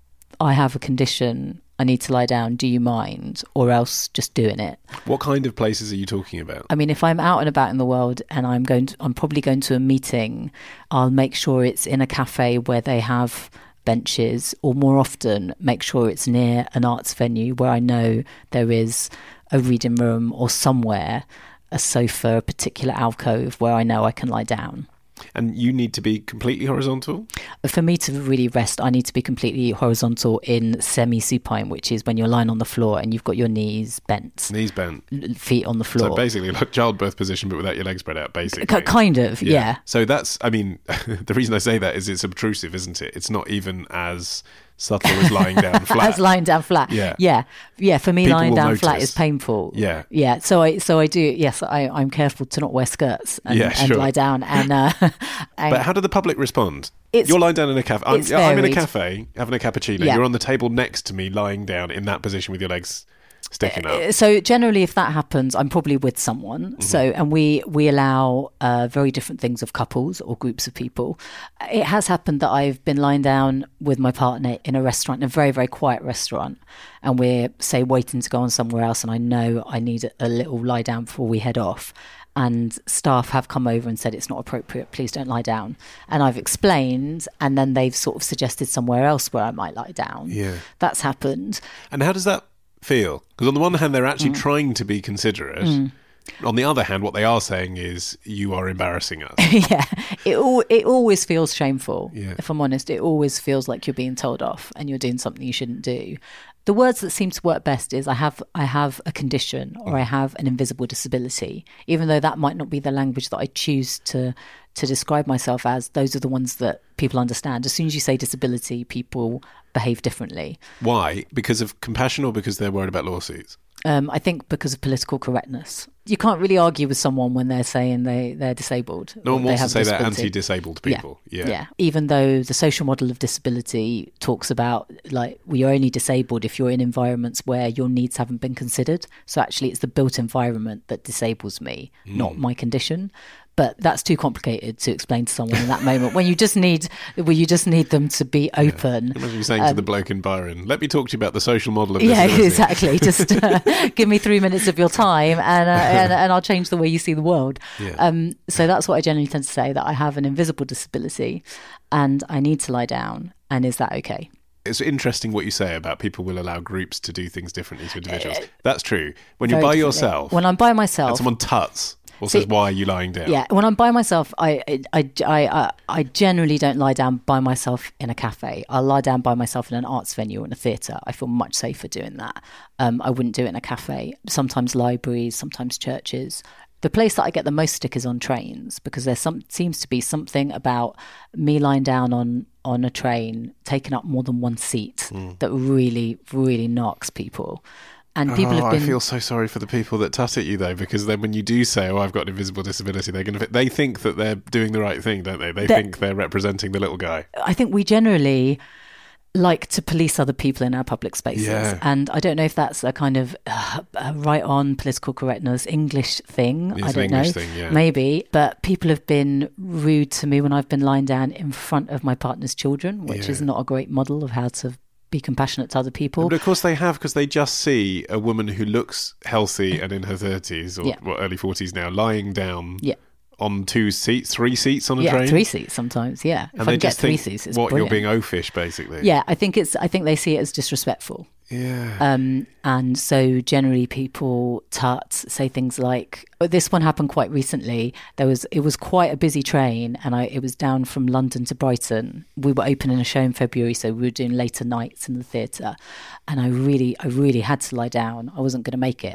I have a condition, I need to lie down, do you mind? Or else just doing it. What kind of places are you talking about? I mean, if I'm out and about in the world and I'm going to, I'm probably going to a meeting, I'll make sure it's in a cafe where they have benches, or more often make sure it's near an arts venue where I know there is a reading room or somewhere, a sofa, a particular alcove where I know I can lie down. And you need to be completely horizontal? For me to really rest, I need to be completely horizontal in semi-supine, which is when you're lying on the floor and you've got your knees bent. Knees bent. Feet on the floor. So basically like childbirth position, but without your legs spread out, basically. C- kind of, yeah. yeah. So that's, I mean, the reason I say that is it's obtrusive, isn't it? It's not even as subtle as lying down flat. As lying down flat. Yeah. Yeah. Yeah. For me, People lying down notice. flat is painful. Yeah. Yeah. So I, so I do, yes, I, I'm careful to not wear skirts and, yeah, and sure. lie down. And, uh, and But how do the public respond? It's, You're lying down in a cafe. I'm, it's I'm in a varied. cafe having a cappuccino. Yeah. You're on the table next to me lying down in that position with your legs sticking up. So generally, if that happens, I'm probably with someone. Mm-hmm. So, and we we allow uh, very different things of couples or groups of people. It has happened that I've been lying down with my partner in a restaurant, in a very very quiet restaurant, and we're say waiting to go on somewhere else, and I know I need a, a little lie down before we head off. And staff have come over and said it's not appropriate, please don't lie down. And I've explained, and then they've sort of suggested somewhere else where I might lie down. Yeah, that's happened. And how does that feel? Because on the one hand, they're actually mm. trying to be considerate. Mm. On the other hand, what they are saying is, you are embarrassing us. yeah, it all, it always feels shameful. Yeah. If I'm honest, it always feels like you're being told off and you're doing something you shouldn't do. The words that seem to work best is I have I have a condition, or I have an invisible disability. Even though that might not be the language that I choose to to describe myself as, those are the ones that people understand. As soon as you say disability, people behave differently. Why? Because of compassion, or because they're worried about lawsuits? Um, I think because of political correctness. You can't really argue with someone when they're saying they, they're disabled. No one wants to say they're anti-disabled people. Yeah. yeah, yeah. Even though the social model of disability talks about, like, well, you're only disabled if you're in environments where your needs haven't been considered. So actually it's the built environment that disables me, mm. not my condition. But that's too complicated to explain to someone in that moment when you just need when you just need them to be open. Yeah. Imagine you saying um, to the bloke in Byron, let me talk to you about the social model of yeah, disability. exactly. Just uh, give me three minutes of your time and, uh, and and I'll change the way you see the world. Yeah. Um, so that's what I generally tend to say, that I have an invisible disability and I need to lie down. And is that okay? It's interesting what you say about people will allow groups to do things differently to individuals. Uh, That's true. When you're by yourself. When I'm by myself. And someone tuts. Or says, why are you lying down? Yeah, when I'm by myself, I, I, I, I, I generally don't lie down by myself in a cafe. I'll lie down by myself in an arts venue or in a theatre. I feel much safer doing that. Um, I wouldn't do it in a cafe. Sometimes libraries, sometimes churches. The place that I get the most stick is on trains, because there some, seems to be something about me lying down on, on a train, taking up more than one seat, mm. that really, really knocks people. And people oh, have been... I feel so sorry for the people that tut at you, though, because then when you do say, oh, I've got an invisible disability, they're going to... They think that they're doing the right thing, don't they? They they're... think they're representing the little guy. I think we generally like to police other people in our public spaces. Yeah. And I don't know if that's a kind of uh, a right-on political correctness English thing. It's I don't an English know. Thing, yeah. Maybe. But people have been rude to me when I've been lying down in front of my partner's children, which yeah. is not a great model of how to... be compassionate to other people. But of course they have, because they just see a woman who looks healthy and in her thirties or yeah. well, early forties now, lying down yeah. on two seats, three seats on a yeah, train. Yeah, three seats sometimes. Yeah, and if they I can just get three think, seats, it's what brilliant. You're being oafish, basically. Yeah, I think it's. I think they see it as disrespectful. Yeah. Um, and so generally people tut, say things like, oh, this one happened quite recently. There was, it was quite a busy train, and I, it was down from London to Brighton. We were opening a show in February, so we were doing later nights in the theatre. And I really, I really had to lie down. I wasn't going to make it.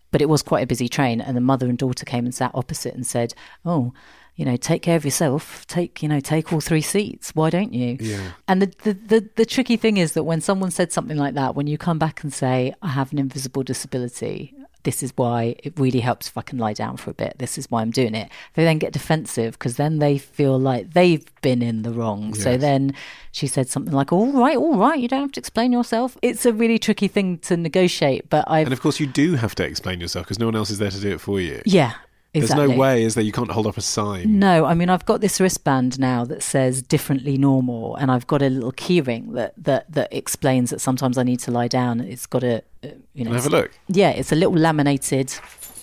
But it was quite a busy train, and the mother and daughter came and sat opposite and said, oh, you know, take care of yourself, take, you know, take all three seats. Why don't you? Yeah. And the, the, the, the tricky thing is that when someone said something like that, when you come back and say, I have an invisible disability, this is why it really helps if I can lie down for a bit. This is why I'm doing it. They then get defensive because then they feel like they've been in the wrong. Yes. So then she said something like, all right, all right, you don't have to explain yourself. It's a really tricky thing to negotiate, but I've... And of course you do have to explain yourself because no one else is there to do it for you. Yeah. Exactly. There's no way, is there? You can't hold up a sign. No, I mean, I've got this wristband now that says differently normal, and I've got a little keyring that, that, that explains that sometimes I need to lie down. It's got a, uh, you know... Can I have a look? Yeah, it's a little laminated...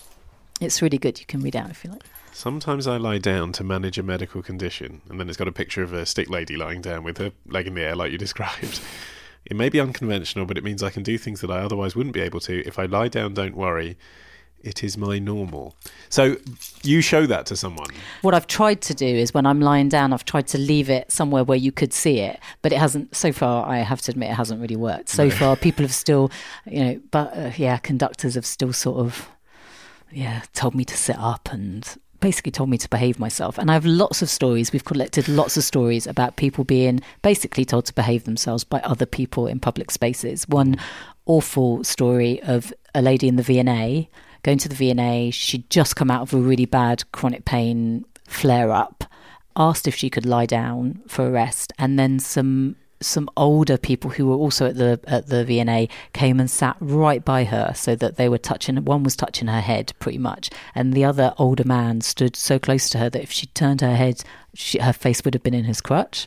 It's really good. You can read out if you like. Sometimes I lie down to manage a medical condition, and then it's got a picture of a stick lady lying down with her leg in the air like you described. It may be unconventional, but it means I can do things that I otherwise wouldn't be able to. If I lie down, don't worry. It is my normal. So you show that to someone. What I've tried to do is when I'm lying down, I've tried to leave it somewhere where you could see it, but it hasn't, so far, I have to admit, it hasn't really worked. So No. far, people have still, you know, but uh, yeah, conductors have still sort of, yeah, told me to sit up and basically told me to behave myself. And I have lots of stories. We've collected lots of stories about people being basically told to behave themselves by other people in public spaces. One awful story of a lady in the V and A going to the V and A. She'd just come out of a really bad chronic pain flare-up, asked if she could lie down for a rest, and then some some older people who were also at the at the V and A came and sat right by her so that they were touching, one was touching her head pretty much, and the other older man stood so close to her that if she turned her head, she, her face would have been in his crutch.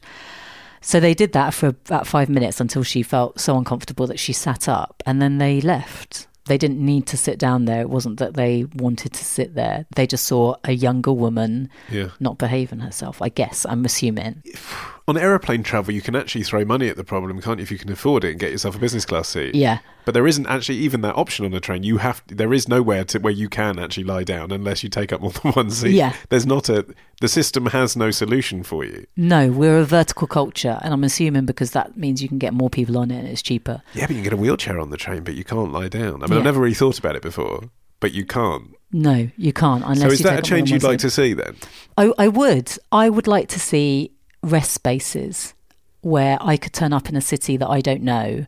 So they did that for about five minutes until she felt so uncomfortable that she sat up, and then they left. They didn't need to sit down there. It wasn't that they wanted to sit there. They just saw a younger woman Yeah. not behaving herself, I guess, I'm assuming. On aeroplane travel, you can actually throw money at the problem, can't you, if you can afford it and get yourself a business class seat? Yeah. But there isn't actually even that option on a train. You have there is nowhere to where you can actually lie down unless you take up more than one seat. Yeah. There's not a the system has no solution for you. No, we're a vertical culture, and I'm assuming because that means you can get more people on it and it's cheaper. Yeah, but you can get a wheelchair on the train, but you can't lie down. I mean, Yeah. I've never really thought about it before, but you can't. No, you can't unless So is you that take a up more change than you'd one like seat. to see then? I, I would. I would like to see rest spaces where I could turn up in a city that I don't know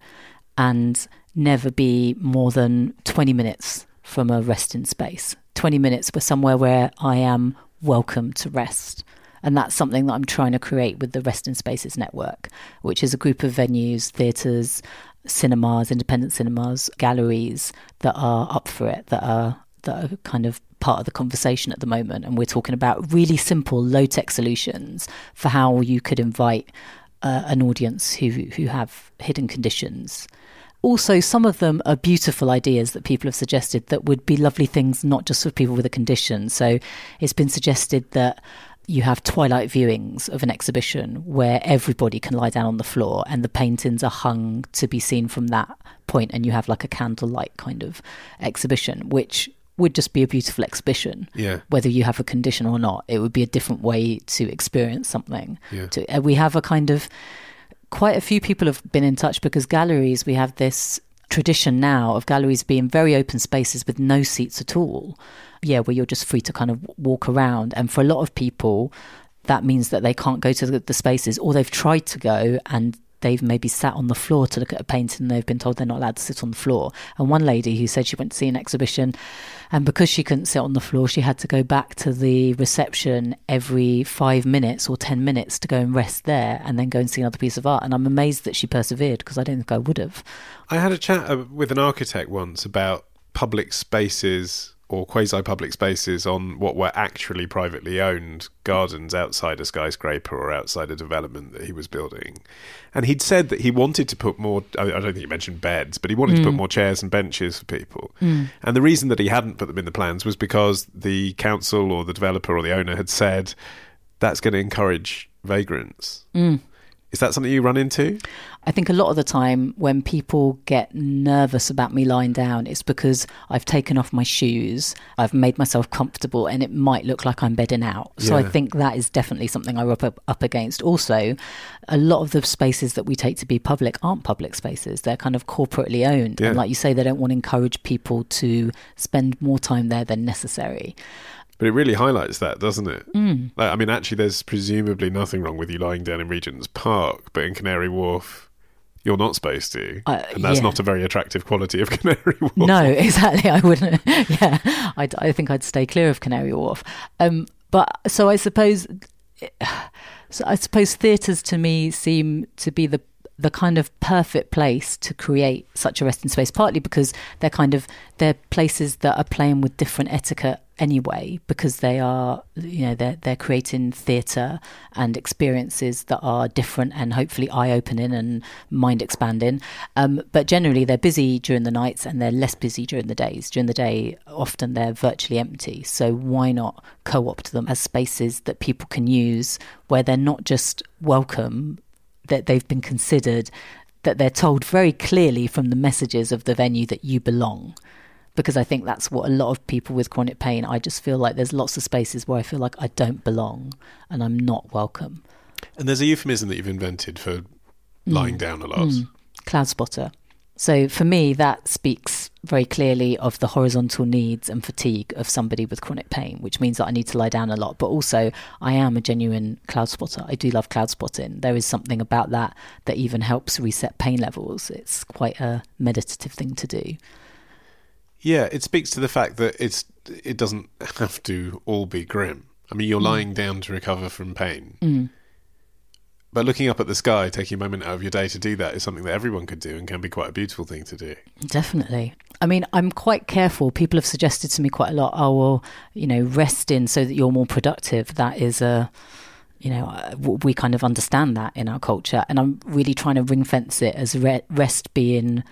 and never be more than twenty minutes from a resting space. twenty minutes were somewhere where I am welcome to rest. And that's something that I'm trying to create with the Resting Spaces Network, which is a group of venues, theatres, cinemas, independent cinemas, galleries that are up for it, that are that are kind of part of the conversation at the moment. And we're talking about really simple, low-tech solutions for how you could invite uh, an audience who who have hidden conditions. Also, some of them are beautiful ideas that people have suggested that would be lovely things, not just for people with a condition. So it's been suggested that you have twilight viewings of an exhibition where everybody can lie down on the floor and the paintings are hung to be seen from that point, and you have like a candlelight kind of exhibition, which would just be a beautiful exhibition. Yeah. Whether you have a condition or not, it would be a different way to experience something. Yeah. To, uh, we have a kind of, quite a few people have been in touch because galleries, we have this tradition now of galleries being very open spaces with no seats at all. Yeah, where you're just free to kind of walk around. And for a lot of people, that means that they can't go to the, the spaces, or they've tried to go and they've maybe sat on the floor to look at a painting and they've been told they're not allowed to sit on the floor. And one lady who said she went to see an exhibition, and because she couldn't sit on the floor, she had to go back to the reception every five minutes or ten minutes to go and rest there and then go and see another piece of art. And I'm amazed that she persevered because I don't think I would have. I had a chat uh, with an architect once about public spaces or quasi-public spaces on what were actually privately owned gardens outside a skyscraper or outside a development that he was building. And he'd said that he wanted to put more, I don't think he mentioned beds, but he wanted mm. to put more chairs and benches for people. Mm. And the reason that he hadn't put them in the plans was because the council or the developer or the owner had said, that's going to encourage vagrants. Mm. Is that something you run into? I think a lot of the time when people get nervous about me lying down, it's because I've taken off my shoes, I've made myself comfortable, and it might look like I'm bedding out. So Yeah. I think that is definitely something I rub up, up against. Also, a lot of the spaces that we take to be public aren't public spaces. They're kind of corporately owned. Yeah. And like you say, they don't want to encourage people to spend more time there than necessary. But it really highlights that, doesn't it? Mm. Like, I mean, actually, there's presumably nothing wrong with you lying down in Regent's Park, but in Canary Wharf, you're not supposed to. Uh, and that's yeah. not a very attractive quality of Canary Wharf. No, exactly. I wouldn't. Yeah, I'd, I think I'd stay clear of Canary Wharf. Um, but so I suppose, so I suppose theatres to me seem to be the the kind of perfect place to create such a resting space. Partly because they're kind of they're places that are playing with different etiquette anyway, because they are, you know, they're they're creating theatre and experiences that are different and hopefully eye-opening and mind-expanding. Um, but generally, they're busy during the nights and they're less busy during the days. During the day, often they're virtually empty. So why not co-opt them as spaces that people can use where they're not just welcome, that they've been considered, that they're told very clearly from the messages of the venue that you belong. Because I think that's what a lot of people with chronic pain, I just feel like there's lots of spaces where I feel like I don't belong and I'm not welcome. And there's a euphemism that you've invented for lying Mm. down a lot. Mm. Cloud spotter. So for me, that speaks very clearly of the horizontal needs and fatigue of somebody with chronic pain, which means that I need to lie down a lot. But also, I am a genuine cloud spotter. I do love cloud spotting. There is something about that that even helps reset pain levels. It's quite a meditative thing to do. Yeah, it speaks to the fact that it's it doesn't have to all be grim. I mean, you're Mm. lying down to recover from pain. Mm. But looking up at the sky, taking a moment out of your day to do that is something that everyone could do and can be quite a beautiful thing to do. Definitely. I mean, I'm quite careful. People have suggested to me quite a lot, oh, well, you know, rest in so that you're more productive. That is a, you know, uh, we kind of understand that in our culture. And I'm really trying to ring fence it as re- rest being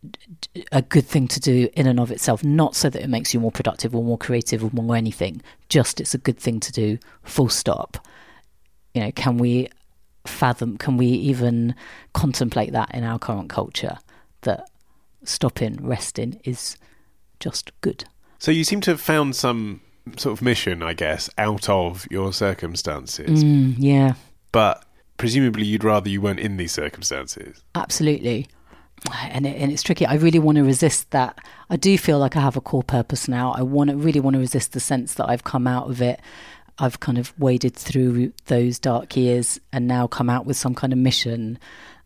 a good thing to do in and of itself, not so that it makes you more productive or more creative or more anything, just it's a good thing to do, full stop. You know, can we fathom, can we even contemplate that in our current culture, that stopping, resting is just good? So you seem to have found some sort of mission, I guess, out of your circumstances. Mm, yeah. But presumably you'd rather you weren't in these circumstances. Absolutely. And, it, and it's tricky. I really want to resist that. I do feel like I have a core purpose now. I want to really want to resist the sense that I've come out of it. I've kind of waded through those dark years and now come out with some kind of mission.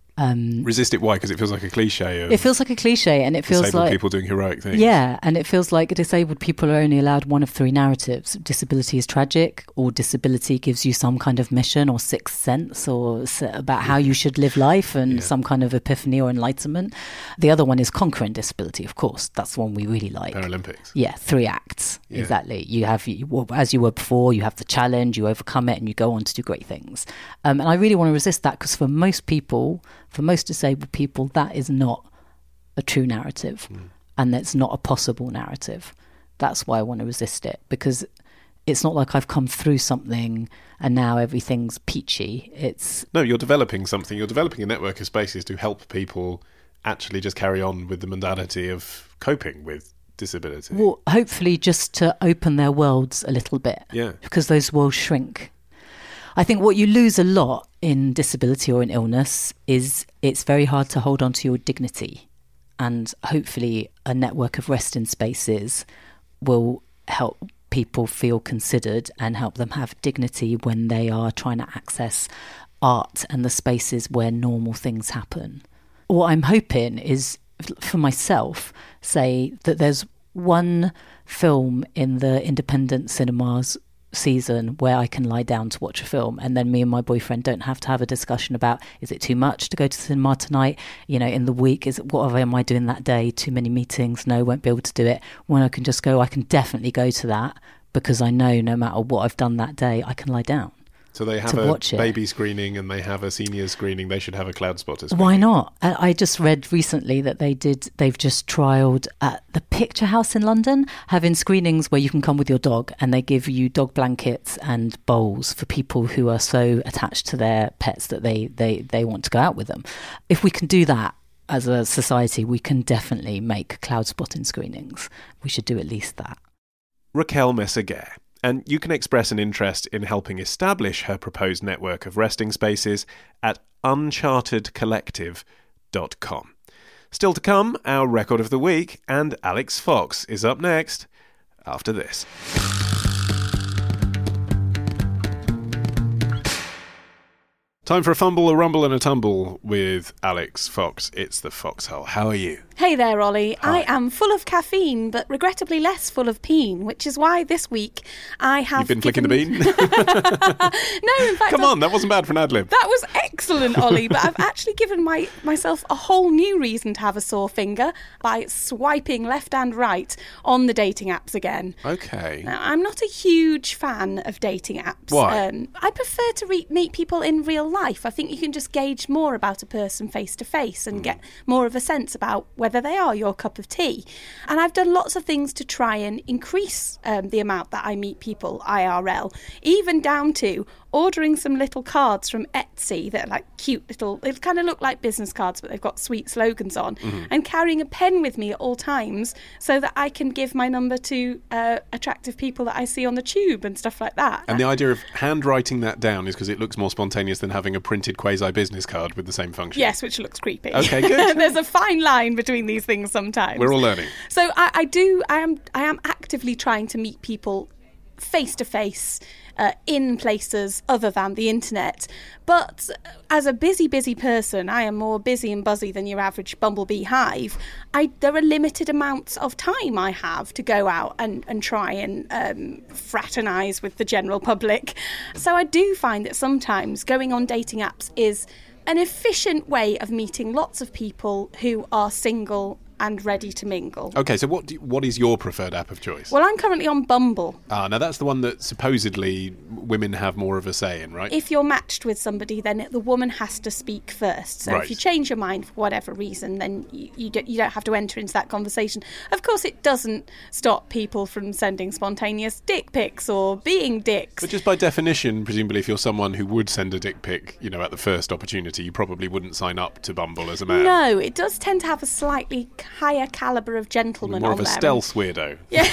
Um, Resist it, why? Because it feels like a cliche of it feels like a cliche, and it feels disabled like people doing heroic things. Yeah, and it feels like disabled people are only allowed one of three narratives. Disability is tragic, or disability gives you some kind of mission or sixth sense or s- about how you should live life and Yeah. some kind of epiphany or enlightenment. The other one is conquering disability, of course. That's the one we really like. Paralympics. Yeah, three acts. Yeah. Exactly. You have, you, well, as you were before, you have the challenge, you overcome it, and you go on to do great things. Um, and I really want to resist that, because for most people, for most disabled people, that is not a true narrative, mm. and that's not a possible narrative. That's why I want to resist it, because it's not like I've come through something and now everything's peachy. It's No, you're developing something. You're developing a network of spaces to help people actually just carry on with the modality of coping with disability. Well, hopefully just to open their worlds a little bit. Yeah. Because those worlds shrink. I think what you lose a lot in disability or in illness is it's very hard to hold on to your dignity. And hopefully a network of resting spaces will help people feel considered and help them have dignity when they are trying to access art and the spaces where normal things happen. What I'm hoping is, for myself, say that there's one film in the independent cinemas season where I can lie down to watch a film, and then me and my boyfriend don't have to have a discussion about, is it too much to go to the cinema tonight, you know, in the week, is it, what am I doing that day, too many meetings, no, won't be able to do it. When I can just go, I can definitely go to that, because I know no matter what I've done that day, I can lie down. So they have to a watch it. baby screening and they have a senior screening. They should have a Cloud Spotter screening. Why not? I I just read recently that they did. They've just trialled at the Picture House in London, having screenings where you can come with your dog, and they give you dog blankets and bowls for people who are so attached to their pets that they they they want to go out with them. If we can do that as a society, we can definitely make cloud spotting screenings. We should do at least that. Raquel Meseguer. And you can express an interest in helping establish her proposed network of resting spaces at uncharted collective dot com. Still to come, our record of the week, and Alex Fox is up next after this. Time for a fumble, a rumble and a tumble with Alex Fox. It's the Foxhole. How are you? Hey there, Ollie. Hi. I am full of caffeine, but regrettably less full of peen, which is why this week I have You've been given... flicking the bean? No, in fact... Come I've... on, that wasn't bad for an ad-lib. That was excellent, Ollie, but I've actually given my myself a whole new reason to have a sore finger by swiping left and right on the dating apps again. Okay. Now, I'm not a huge fan of dating apps. Why? Um, I prefer to re- meet people in real life. I think you can just gauge more about a person face to face and mm. get more of a sense about whether they are your cup of tea. And I've done lots of things to try and increase um, the amount that I meet people I R L, even down to ordering some little cards from Etsy that are like cute little, they kind of look like business cards, but they've got sweet slogans on, mm-hmm. and carrying a pen with me at all times so that I can give my number to uh, attractive people that I see on the tube and stuff like that. And the idea of handwriting that down is because it looks more spontaneous than having a printed quasi-business card with the same function. Yes, which looks creepy. Okay, good. There's a fine line between these things sometimes. We're all learning. So I, I do, I am, I am actively trying to meet people face to face uh, in places other than the internet. But as a busy, busy person, I am more busy and buzzy than your average bumblebee hive. I, there are limited amounts of time I have to go out and, and try and um, fraternise with the general public. So I do find that sometimes going on dating apps is an efficient way of meeting lots of people who are single and ready to mingle. Okay, so what do you, what is your preferred app of choice? Well, I'm currently on Bumble. Ah, now that's the one that supposedly women have more of a say in, right? If you're matched with somebody, then the woman has to speak first. So right. if you change your mind for whatever reason, then you, you, don't, you don't have to enter into that conversation. Of course, it doesn't stop people from sending spontaneous dick pics or being dicks. But just by definition, presumably if you're someone who would send a dick pic, you know, at the first opportunity, you probably wouldn't sign up to Bumble as a man. No, it does tend to have a slightly higher calibre of gentleman More on of a there. stealth weirdo. Yeah,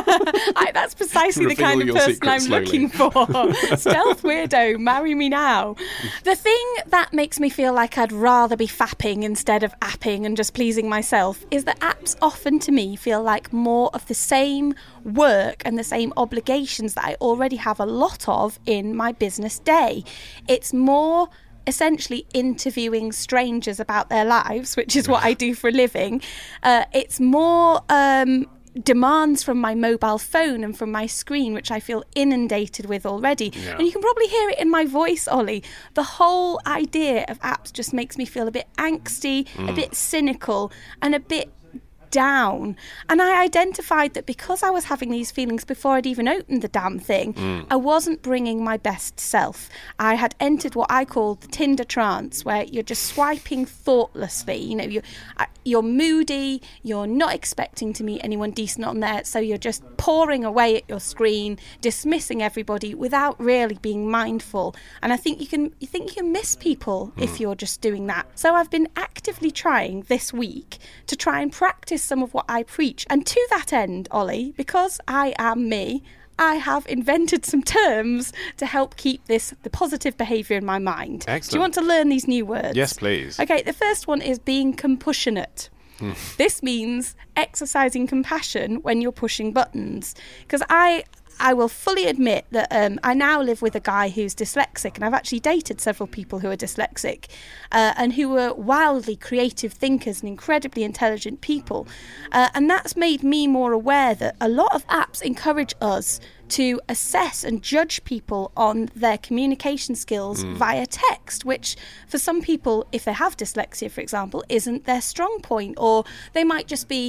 I, that's precisely the kind of your person secret I'm slowly. looking for. Stealth weirdo, marry me now. The thing that makes me feel like I'd rather be fapping instead of apping and just pleasing myself is that apps often to me feel like more of the same work and the same obligations that I already have a lot of in my business day. It's more essentially interviewing strangers about their lives, which is what I do for a living. Uh, it's more um, demands from my mobile phone and from my screen, which I feel inundated with already. Yeah. And you can probably hear it in my voice, Ollie. The whole idea of apps just makes me feel a bit angsty, mm. a bit cynical, and a bit down. And I identified that because I was having these feelings before I'd even opened the damn thing, mm. I wasn't bringing my best self. I had entered what I call the Tinder trance, where you're just swiping thoughtlessly. You know, you're, you're moody, you're not expecting to meet anyone decent on there, so you're just pouring away at your screen, dismissing everybody without really being mindful. And I think you can you think you can miss people mm. if you're just doing that. So I've been actively trying this week to try and practice some of what I preach. And to that end, Ollie, because I am me, I have invented some terms to help keep this, the positive behaviour in my mind. Excellent. Do you want to learn these new words? Yes, please. Okay, the first one is being compassionate. Hmm. This means exercising compassion when you're pushing buttons. Because I... I will fully admit that um, I now live with a guy who's dyslexic, and I've actually dated several people who are dyslexic uh, and who are wildly creative thinkers and incredibly intelligent people. Uh, and that's made me more aware that a lot of apps encourage us to assess and judge people on their communication skills mm. via text, which for some people, if they have dyslexia, for example, isn't their strong point, or they might just be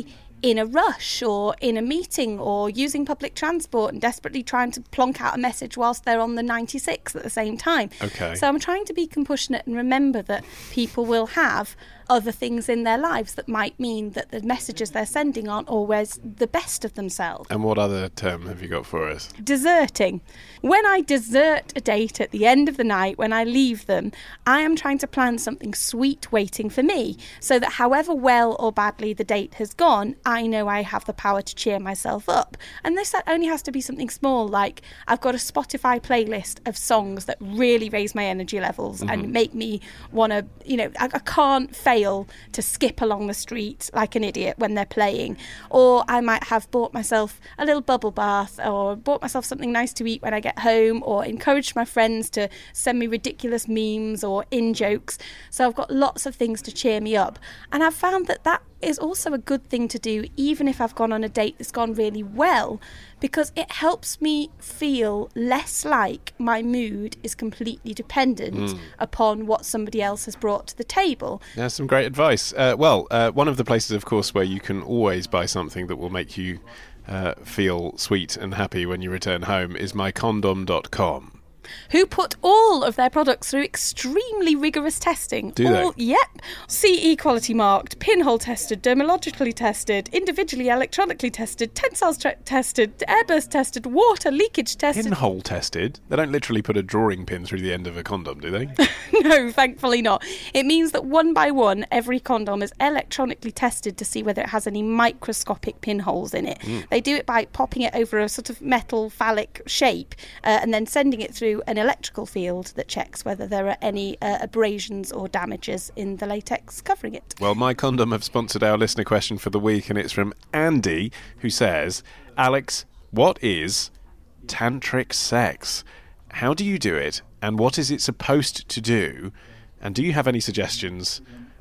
in a rush or in a meeting or using public transport and desperately trying to plonk out a message whilst they're on the ninety-six at the same time. Okay. So I'm trying to be compassionate and remember that people will have other things in their lives that might mean that the messages they're sending aren't always the best of themselves. And what other term have you got for us? Deserting. When I desert a date at the end of the night, when I leave them, I am trying to plan something sweet waiting for me, so that however well or badly the date has gone, I know I have the power to cheer myself up. And this only has to be something small, like I've got a Spotify playlist of songs that really raise my energy levels mm-hmm. and make me want to, you know, I, I can't fail to skip along the street like an idiot when they're playing. Or I might have bought myself a little bubble bath, or bought myself something nice to eat when I get home, or encouraged my friends to send me ridiculous memes or in-jokes. So I've got lots of things to cheer me up. And I've found that that is also a good thing to do, even if I've gone on a date that's gone really well, because it helps me feel less like my mood is completely dependent mm. upon what somebody else has brought to the table. That's some great advice. Uh, well, uh, one of the places, of course, where you can always buy something that will make you uh, feel sweet and happy when you return home is my condom dot com. Who put all of their products through extremely rigorous testing. Do all, they? Yep. C E quality marked, pinhole tested, dermatologically tested, individually electronically tested, tensile tra- tested, airburst tested, water leakage tested. Pinhole tested? They don't literally put a drawing pin through the end of a condom, do they? No, thankfully not. It means that one by one, every condom is electronically tested to see whether it has any microscopic pinholes in it. Mm. They do it by popping it over a sort of metal phallic shape uh, and then sending it through an electrical field that checks whether there are any uh, abrasions or damages in the latex covering it. Well, My Condom have sponsored our listener question for the week, and it's from Andy, who says, Alex, what is tantric sex? How do you do it, and what is it supposed to do? And do you have any suggestions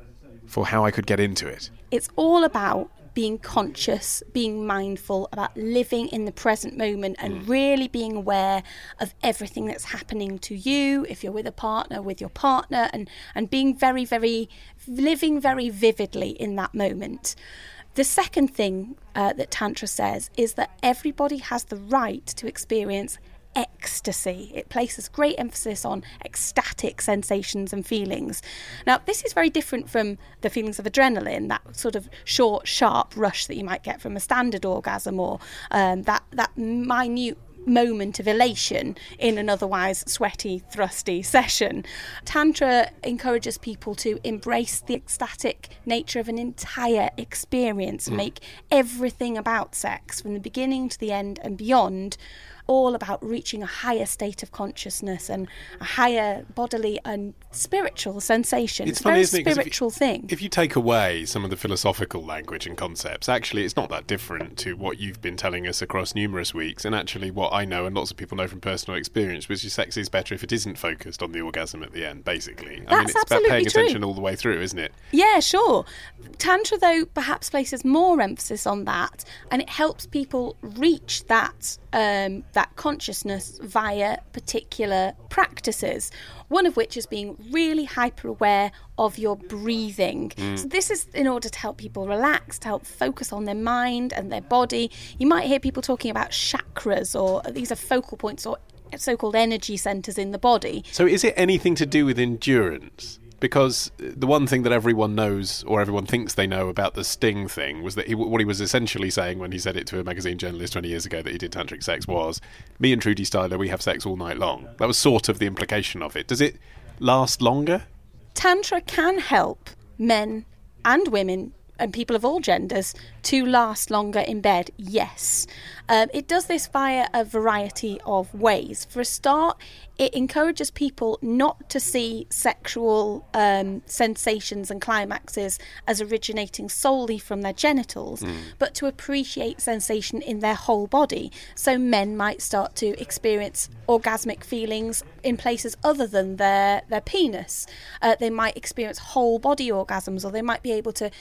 for how I could get into it? It's all about being conscious, being mindful, about living in the present moment and really being aware of everything that's happening to you, if you're with a partner, with your partner, and, and being very, very, living very vividly in that moment. The second thing uh, that Tantra says is that everybody has the right to experience ecstasy. It places great emphasis on ecstatic sensations and feelings. Now, this is very different from the feelings of adrenaline, that sort of short, sharp rush that you might get from a standard orgasm, or um, that, that minute moment of elation in an otherwise sweaty, thrusty session. Tantra encourages people to embrace the ecstatic nature of an entire experience, mm. make everything about sex, from the beginning to the end and beyond, all about reaching a higher state of consciousness and a higher bodily and spiritual sensation. It's, it's funny, a very isn't it? spiritual if you, thing. If you take away some of the philosophical language and concepts, actually it's not that different to what you've been telling us across numerous weeks, and actually what I know and lots of people know from personal experience, which is sex is better if it isn't focused on the orgasm at the end, basically. That's I mean, it's about paying true. attention all the way through, isn't it? Yeah, sure. Tantra, though, perhaps places more emphasis on that, and it helps people reach that um, that consciousness via particular practices, one of which is being really hyper aware of your breathing. Mm. So this is in order to help people relax, to help focus on their mind and their body. You might hear people talking about chakras, or these are focal points or so-called energy centres in the body. So is it anything to do with endurance? Because the one thing that everyone knows, or everyone thinks they know about the Sting thing, was that he, what he was essentially saying when he said it to a magazine journalist twenty years ago that he did tantric sex was, me and Trudy Styler, we have sex all night long. That was sort of the implication of it. Does it last longer? Tantra can help men and women and people of all genders to last longer in bed, yes. Um, it does this via a variety of ways. For a start, it encourages people not to see sexual um, sensations and climaxes as originating solely from their genitals, mm. but to appreciate sensation in their whole body. So men might start to experience orgasmic feelings in places other than their, their penis. Uh, they might experience whole body orgasms, or they might be able to shift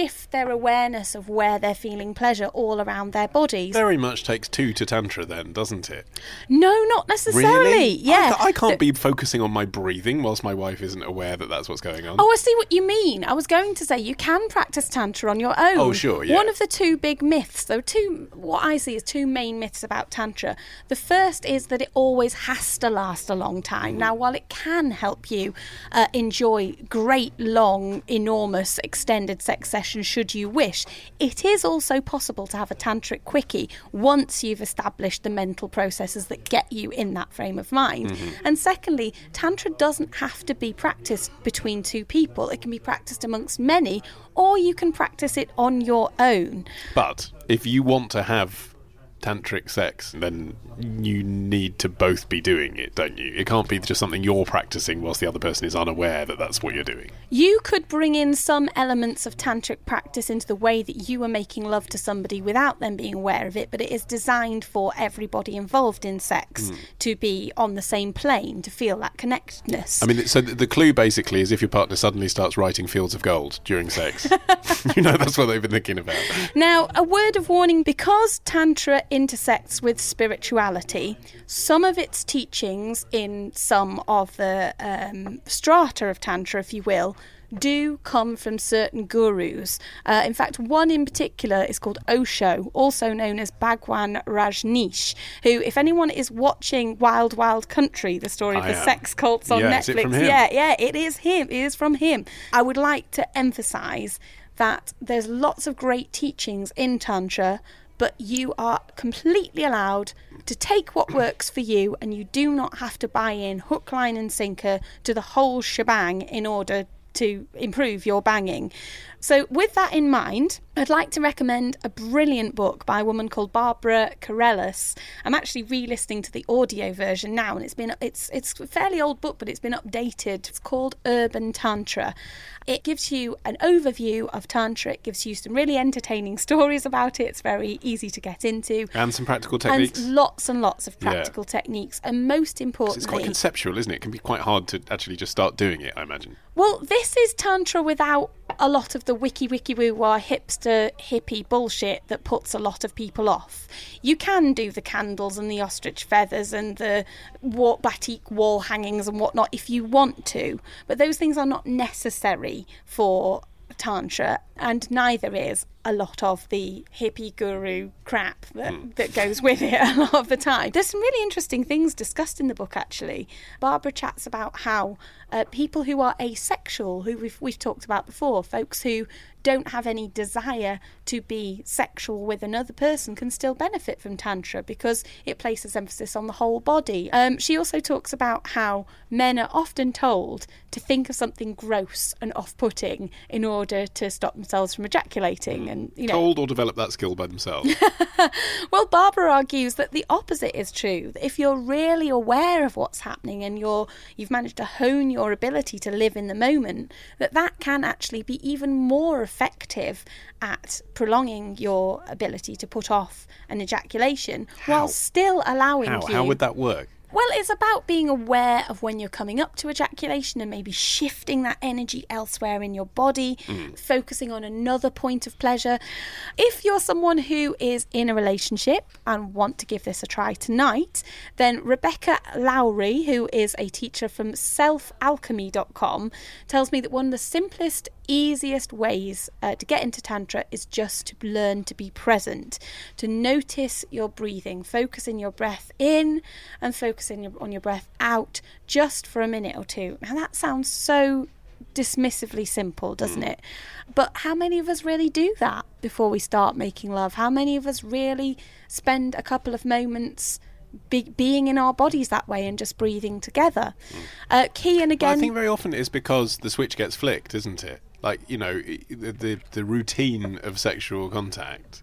shift their awareness of where they're feeling pleasure all around their bodies. Very much takes two to Tantra then, doesn't it? No, not necessarily. Really? Yeah. I, I can't be focusing on my breathing whilst my wife isn't aware that that's what's going on. Oh, I see what you mean. I was going to say you can practice Tantra on your own. Oh, sure, yeah. One of the two big myths, though, two, what I see is two main myths about Tantra. The first is that it always has to last a long time. Mm. Now, while it can help you uh, enjoy great, long, enormous, extended sex sessions should you wish, it is also possible to have a tantric quickie once you've established the mental processes that get you in that frame of mind. Mm-hmm. And secondly, Tantra doesn't have to be practiced between two people. It can be practiced amongst many, or you can practice it on your own. But if you want to have tantric sex, then you need to both be doing it, don't you? It can't be just something you're practicing whilst the other person is unaware that that's what you're doing. You could bring in some elements of tantric practice into the way that you are making love to somebody without them being aware of it, but it is designed for everybody involved in sex mm. to be on the same plane, to feel that connectedness. I mean, so the clue basically is if your partner suddenly starts writing fields of gold during sex, you know that's what they've been thinking about. Now, a word of warning, because Tantra intersects with spirituality, some of its teachings in some of the um, strata of Tantra, if you will, do come from certain gurus. Uh, in fact, one in particular is called Osho, also known as Bhagwan Rajneesh, who, if anyone is watching Wild Wild Country, the story of I the am. sex cults on yeah, Netflix, is it from him? yeah, yeah, it is him. It is from him. I would like to emphasise that there's lots of great teachings in Tantra, but you are completely allowed to take what works for you, and you do not have to buy in hook, line and sinker to the whole shebang in order to improve your banging. So with that in mind, I'd like to recommend a brilliant book by a woman called Barbara Carrellas. I'm actually re-listening to the audio version now, and it's been it's it's a fairly old book, but it's been updated. It's called Urban Tantra. It gives you an overview of Tantra. It gives you some really entertaining stories about it. It's very easy to get into. And some practical techniques. And lots and lots of practical yeah. techniques. And most importantly... It's quite conceptual, isn't it? It can be quite hard to actually just start doing it, I imagine. Well, this is Tantra without a lot of the wiki wiki woo wah hipster hippie bullshit that puts a lot of people off. You can do the candles and the ostrich feathers and the war- batik wall hangings and whatnot if you want to, but those things are not necessary for Tantra, and neither is a lot of the hippie guru crap that, mm. that goes with it a lot of the time. There's some really interesting things discussed in the book, actually. Barbara chats about how uh, people who are asexual, who we've, we've talked about before, folks who don't have any desire to be sexual with another person, can still benefit from Tantra because it places emphasis on the whole body. Um, she also talks about how men are often told to think of something gross and off-putting in order to stop themselves from ejaculating. And, you know, told or develop that skill by themselves. Well, Barbara argues that the opposite is true. That if you're really aware of what's happening and you're you've managed to hone your ability to live in the moment, that that can actually be even more effective at prolonging your ability to put off an ejaculation How? while still allowing How? you... How would that work? Well, it's about being aware of when you're coming up to ejaculation and maybe shifting that energy elsewhere in your body, mm. focusing on another point of pleasure. If you're someone who is in a relationship and want to give this a try tonight, then Rebecca Lowry, who is a teacher from self alchemy dot com, tells me that one of the simplest, easiest ways uh, to get into Tantra is just to learn to be present, to notice your breathing, focus in your breath in and focus in your, on your breath out just for a minute or two. Now that sounds so dismissively simple, doesn't it? But how many of us really do that before we start making love? How many of us really spend a couple of moments Be, being in our bodies that way and just breathing together? Uh, key and again... Well, I think very often it's because the switch gets flicked, isn't it? Like, you know, the, the the routine of sexual contact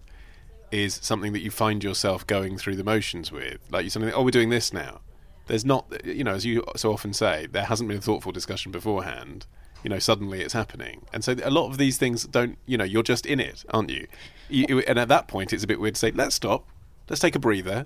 is something that you find yourself going through the motions with. Like, you're something, oh, we're doing this now. There's not, you know, as you so often say, there hasn't been a thoughtful discussion beforehand. You know, suddenly it's happening. And so a lot of these things don't, you know, you're just in it, aren't you? you and at that point, it's a bit weird to say, let's stop, let's take a breather.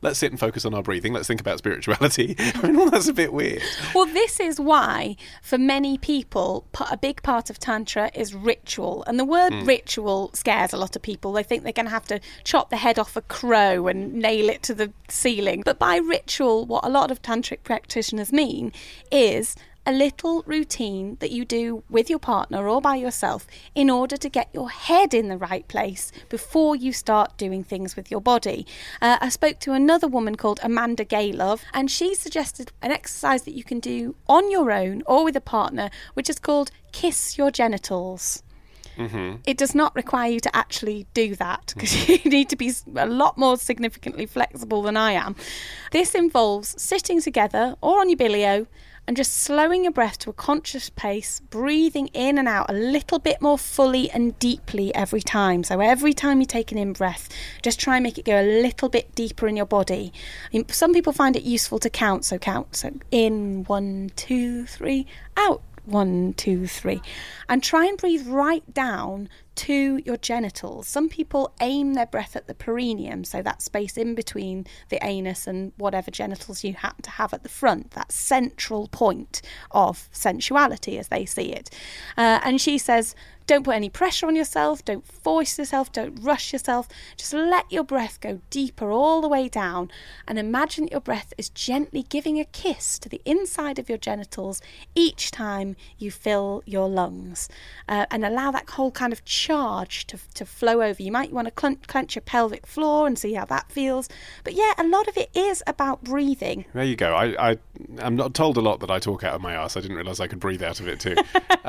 let's sit and focus on our breathing. Let's think about spirituality. I mean, well, that's a bit weird. Well, this is why, for many people, a big part of Tantra is ritual. And the word mm. ritual scares a lot of people. They think they're going to have to chop the head off a crow and nail it to the ceiling. But by ritual, what a lot of tantric practitioners mean is a little routine that you do with your partner or by yourself in order to get your head in the right place before you start doing things with your body. Uh, I spoke to another woman called Amanda Gaylove, and she suggested an exercise that you can do on your own or with a partner, which is called Kiss Your Genitals. Mm-hmm. It does not require you to actually do that, because mm-hmm. you need to be a lot more significantly flexible than I am. This involves sitting together or on your bilio and just slowing your breath to a conscious pace, breathing in and out a little bit more fully and deeply every time. So every time you take an in-breath, just try and make it go a little bit deeper in your body. I mean, some people find it useful to count, so count. So in, one, two, three, out. One, two, three. And try and breathe right down to your genitals. Some people aim their breath at the perineum, so that space in between the anus and whatever genitals you happen to have at the front, that central point of sensuality as they see it. Uh, and she says, don't put any pressure on yourself, don't force yourself, don't rush yourself, just let your breath go deeper all the way down, and imagine that your breath is gently giving a kiss to the inside of your genitals each time you fill your lungs, uh, and allow that whole kind of charge to, to flow over. You might want to clench, clench your pelvic floor and see how that feels, but yeah, a lot of it is about breathing. There you go. I, I, I'm not told a lot that I talk out of my arse. I didn't realise I could breathe out of it too.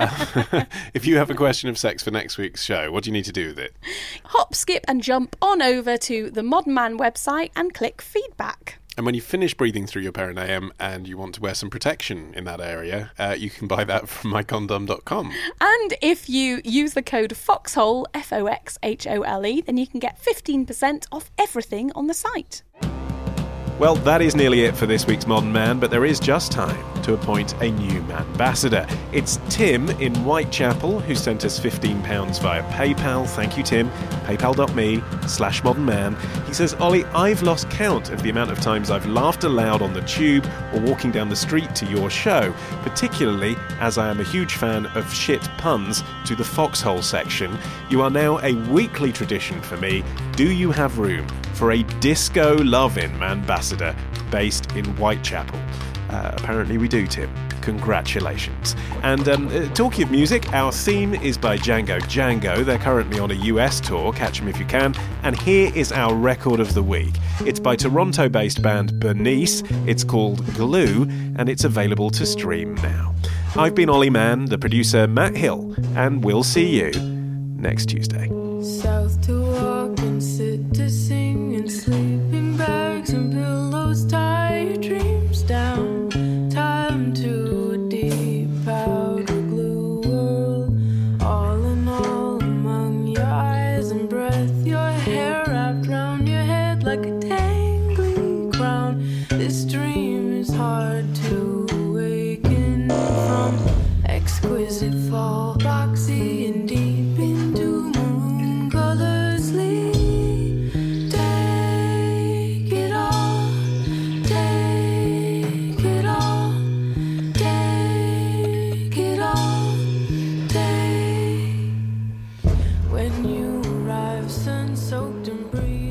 uh, if you have a question of sex for next week's show, what do you need to do with it? Hop, skip and jump on over to the Modern Man website and click feedback. And when you finish breathing through your perineum and you want to wear some protection in that area, uh, you can buy that from my condom dot com. And if you use the code FOXHOLE, F O X H O L E, then you can get fifteen percent off everything on the site. Well, that is nearly it for this week's Modern Man, but there is just time to appoint a new ambassador. It's Tim in Whitechapel who sent us fifteen pounds via PayPal. Thank you, Tim. PayPal.me slash Modern Man. He says, Ollie, I've lost count of the amount of times I've laughed aloud on the tube or walking down the street to your show, particularly as I am a huge fan of shit puns to the foxhole section. You are now a weekly tradition for me. Do you have room for a disco lovin' ambassador based in Whitechapel? Uh, apparently we do, Tim. Congratulations. And um, uh, talking of music, our theme is by Django Django. They're currently on a U S tour. Catch them if you can. And here is our record of the week. It's by Toronto-based band Bernice. It's called Glue, and it's available to stream now. I've been Ollie Mann, the producer Matt Hill, and we'll see you next Tuesday. South to walk and sit to sing, and sleeping bags and pillows tie your dreams down. Time to a deep powder glue world. All in all, among your eyes and breath, your hair wrapped round your head like a tangly crown. This dream is hard to awaken from. Exquisite fall, boxy and deep into maroon colors. Take it all, take it all, take it all, take. When you arrive, sun-soaked and breathe.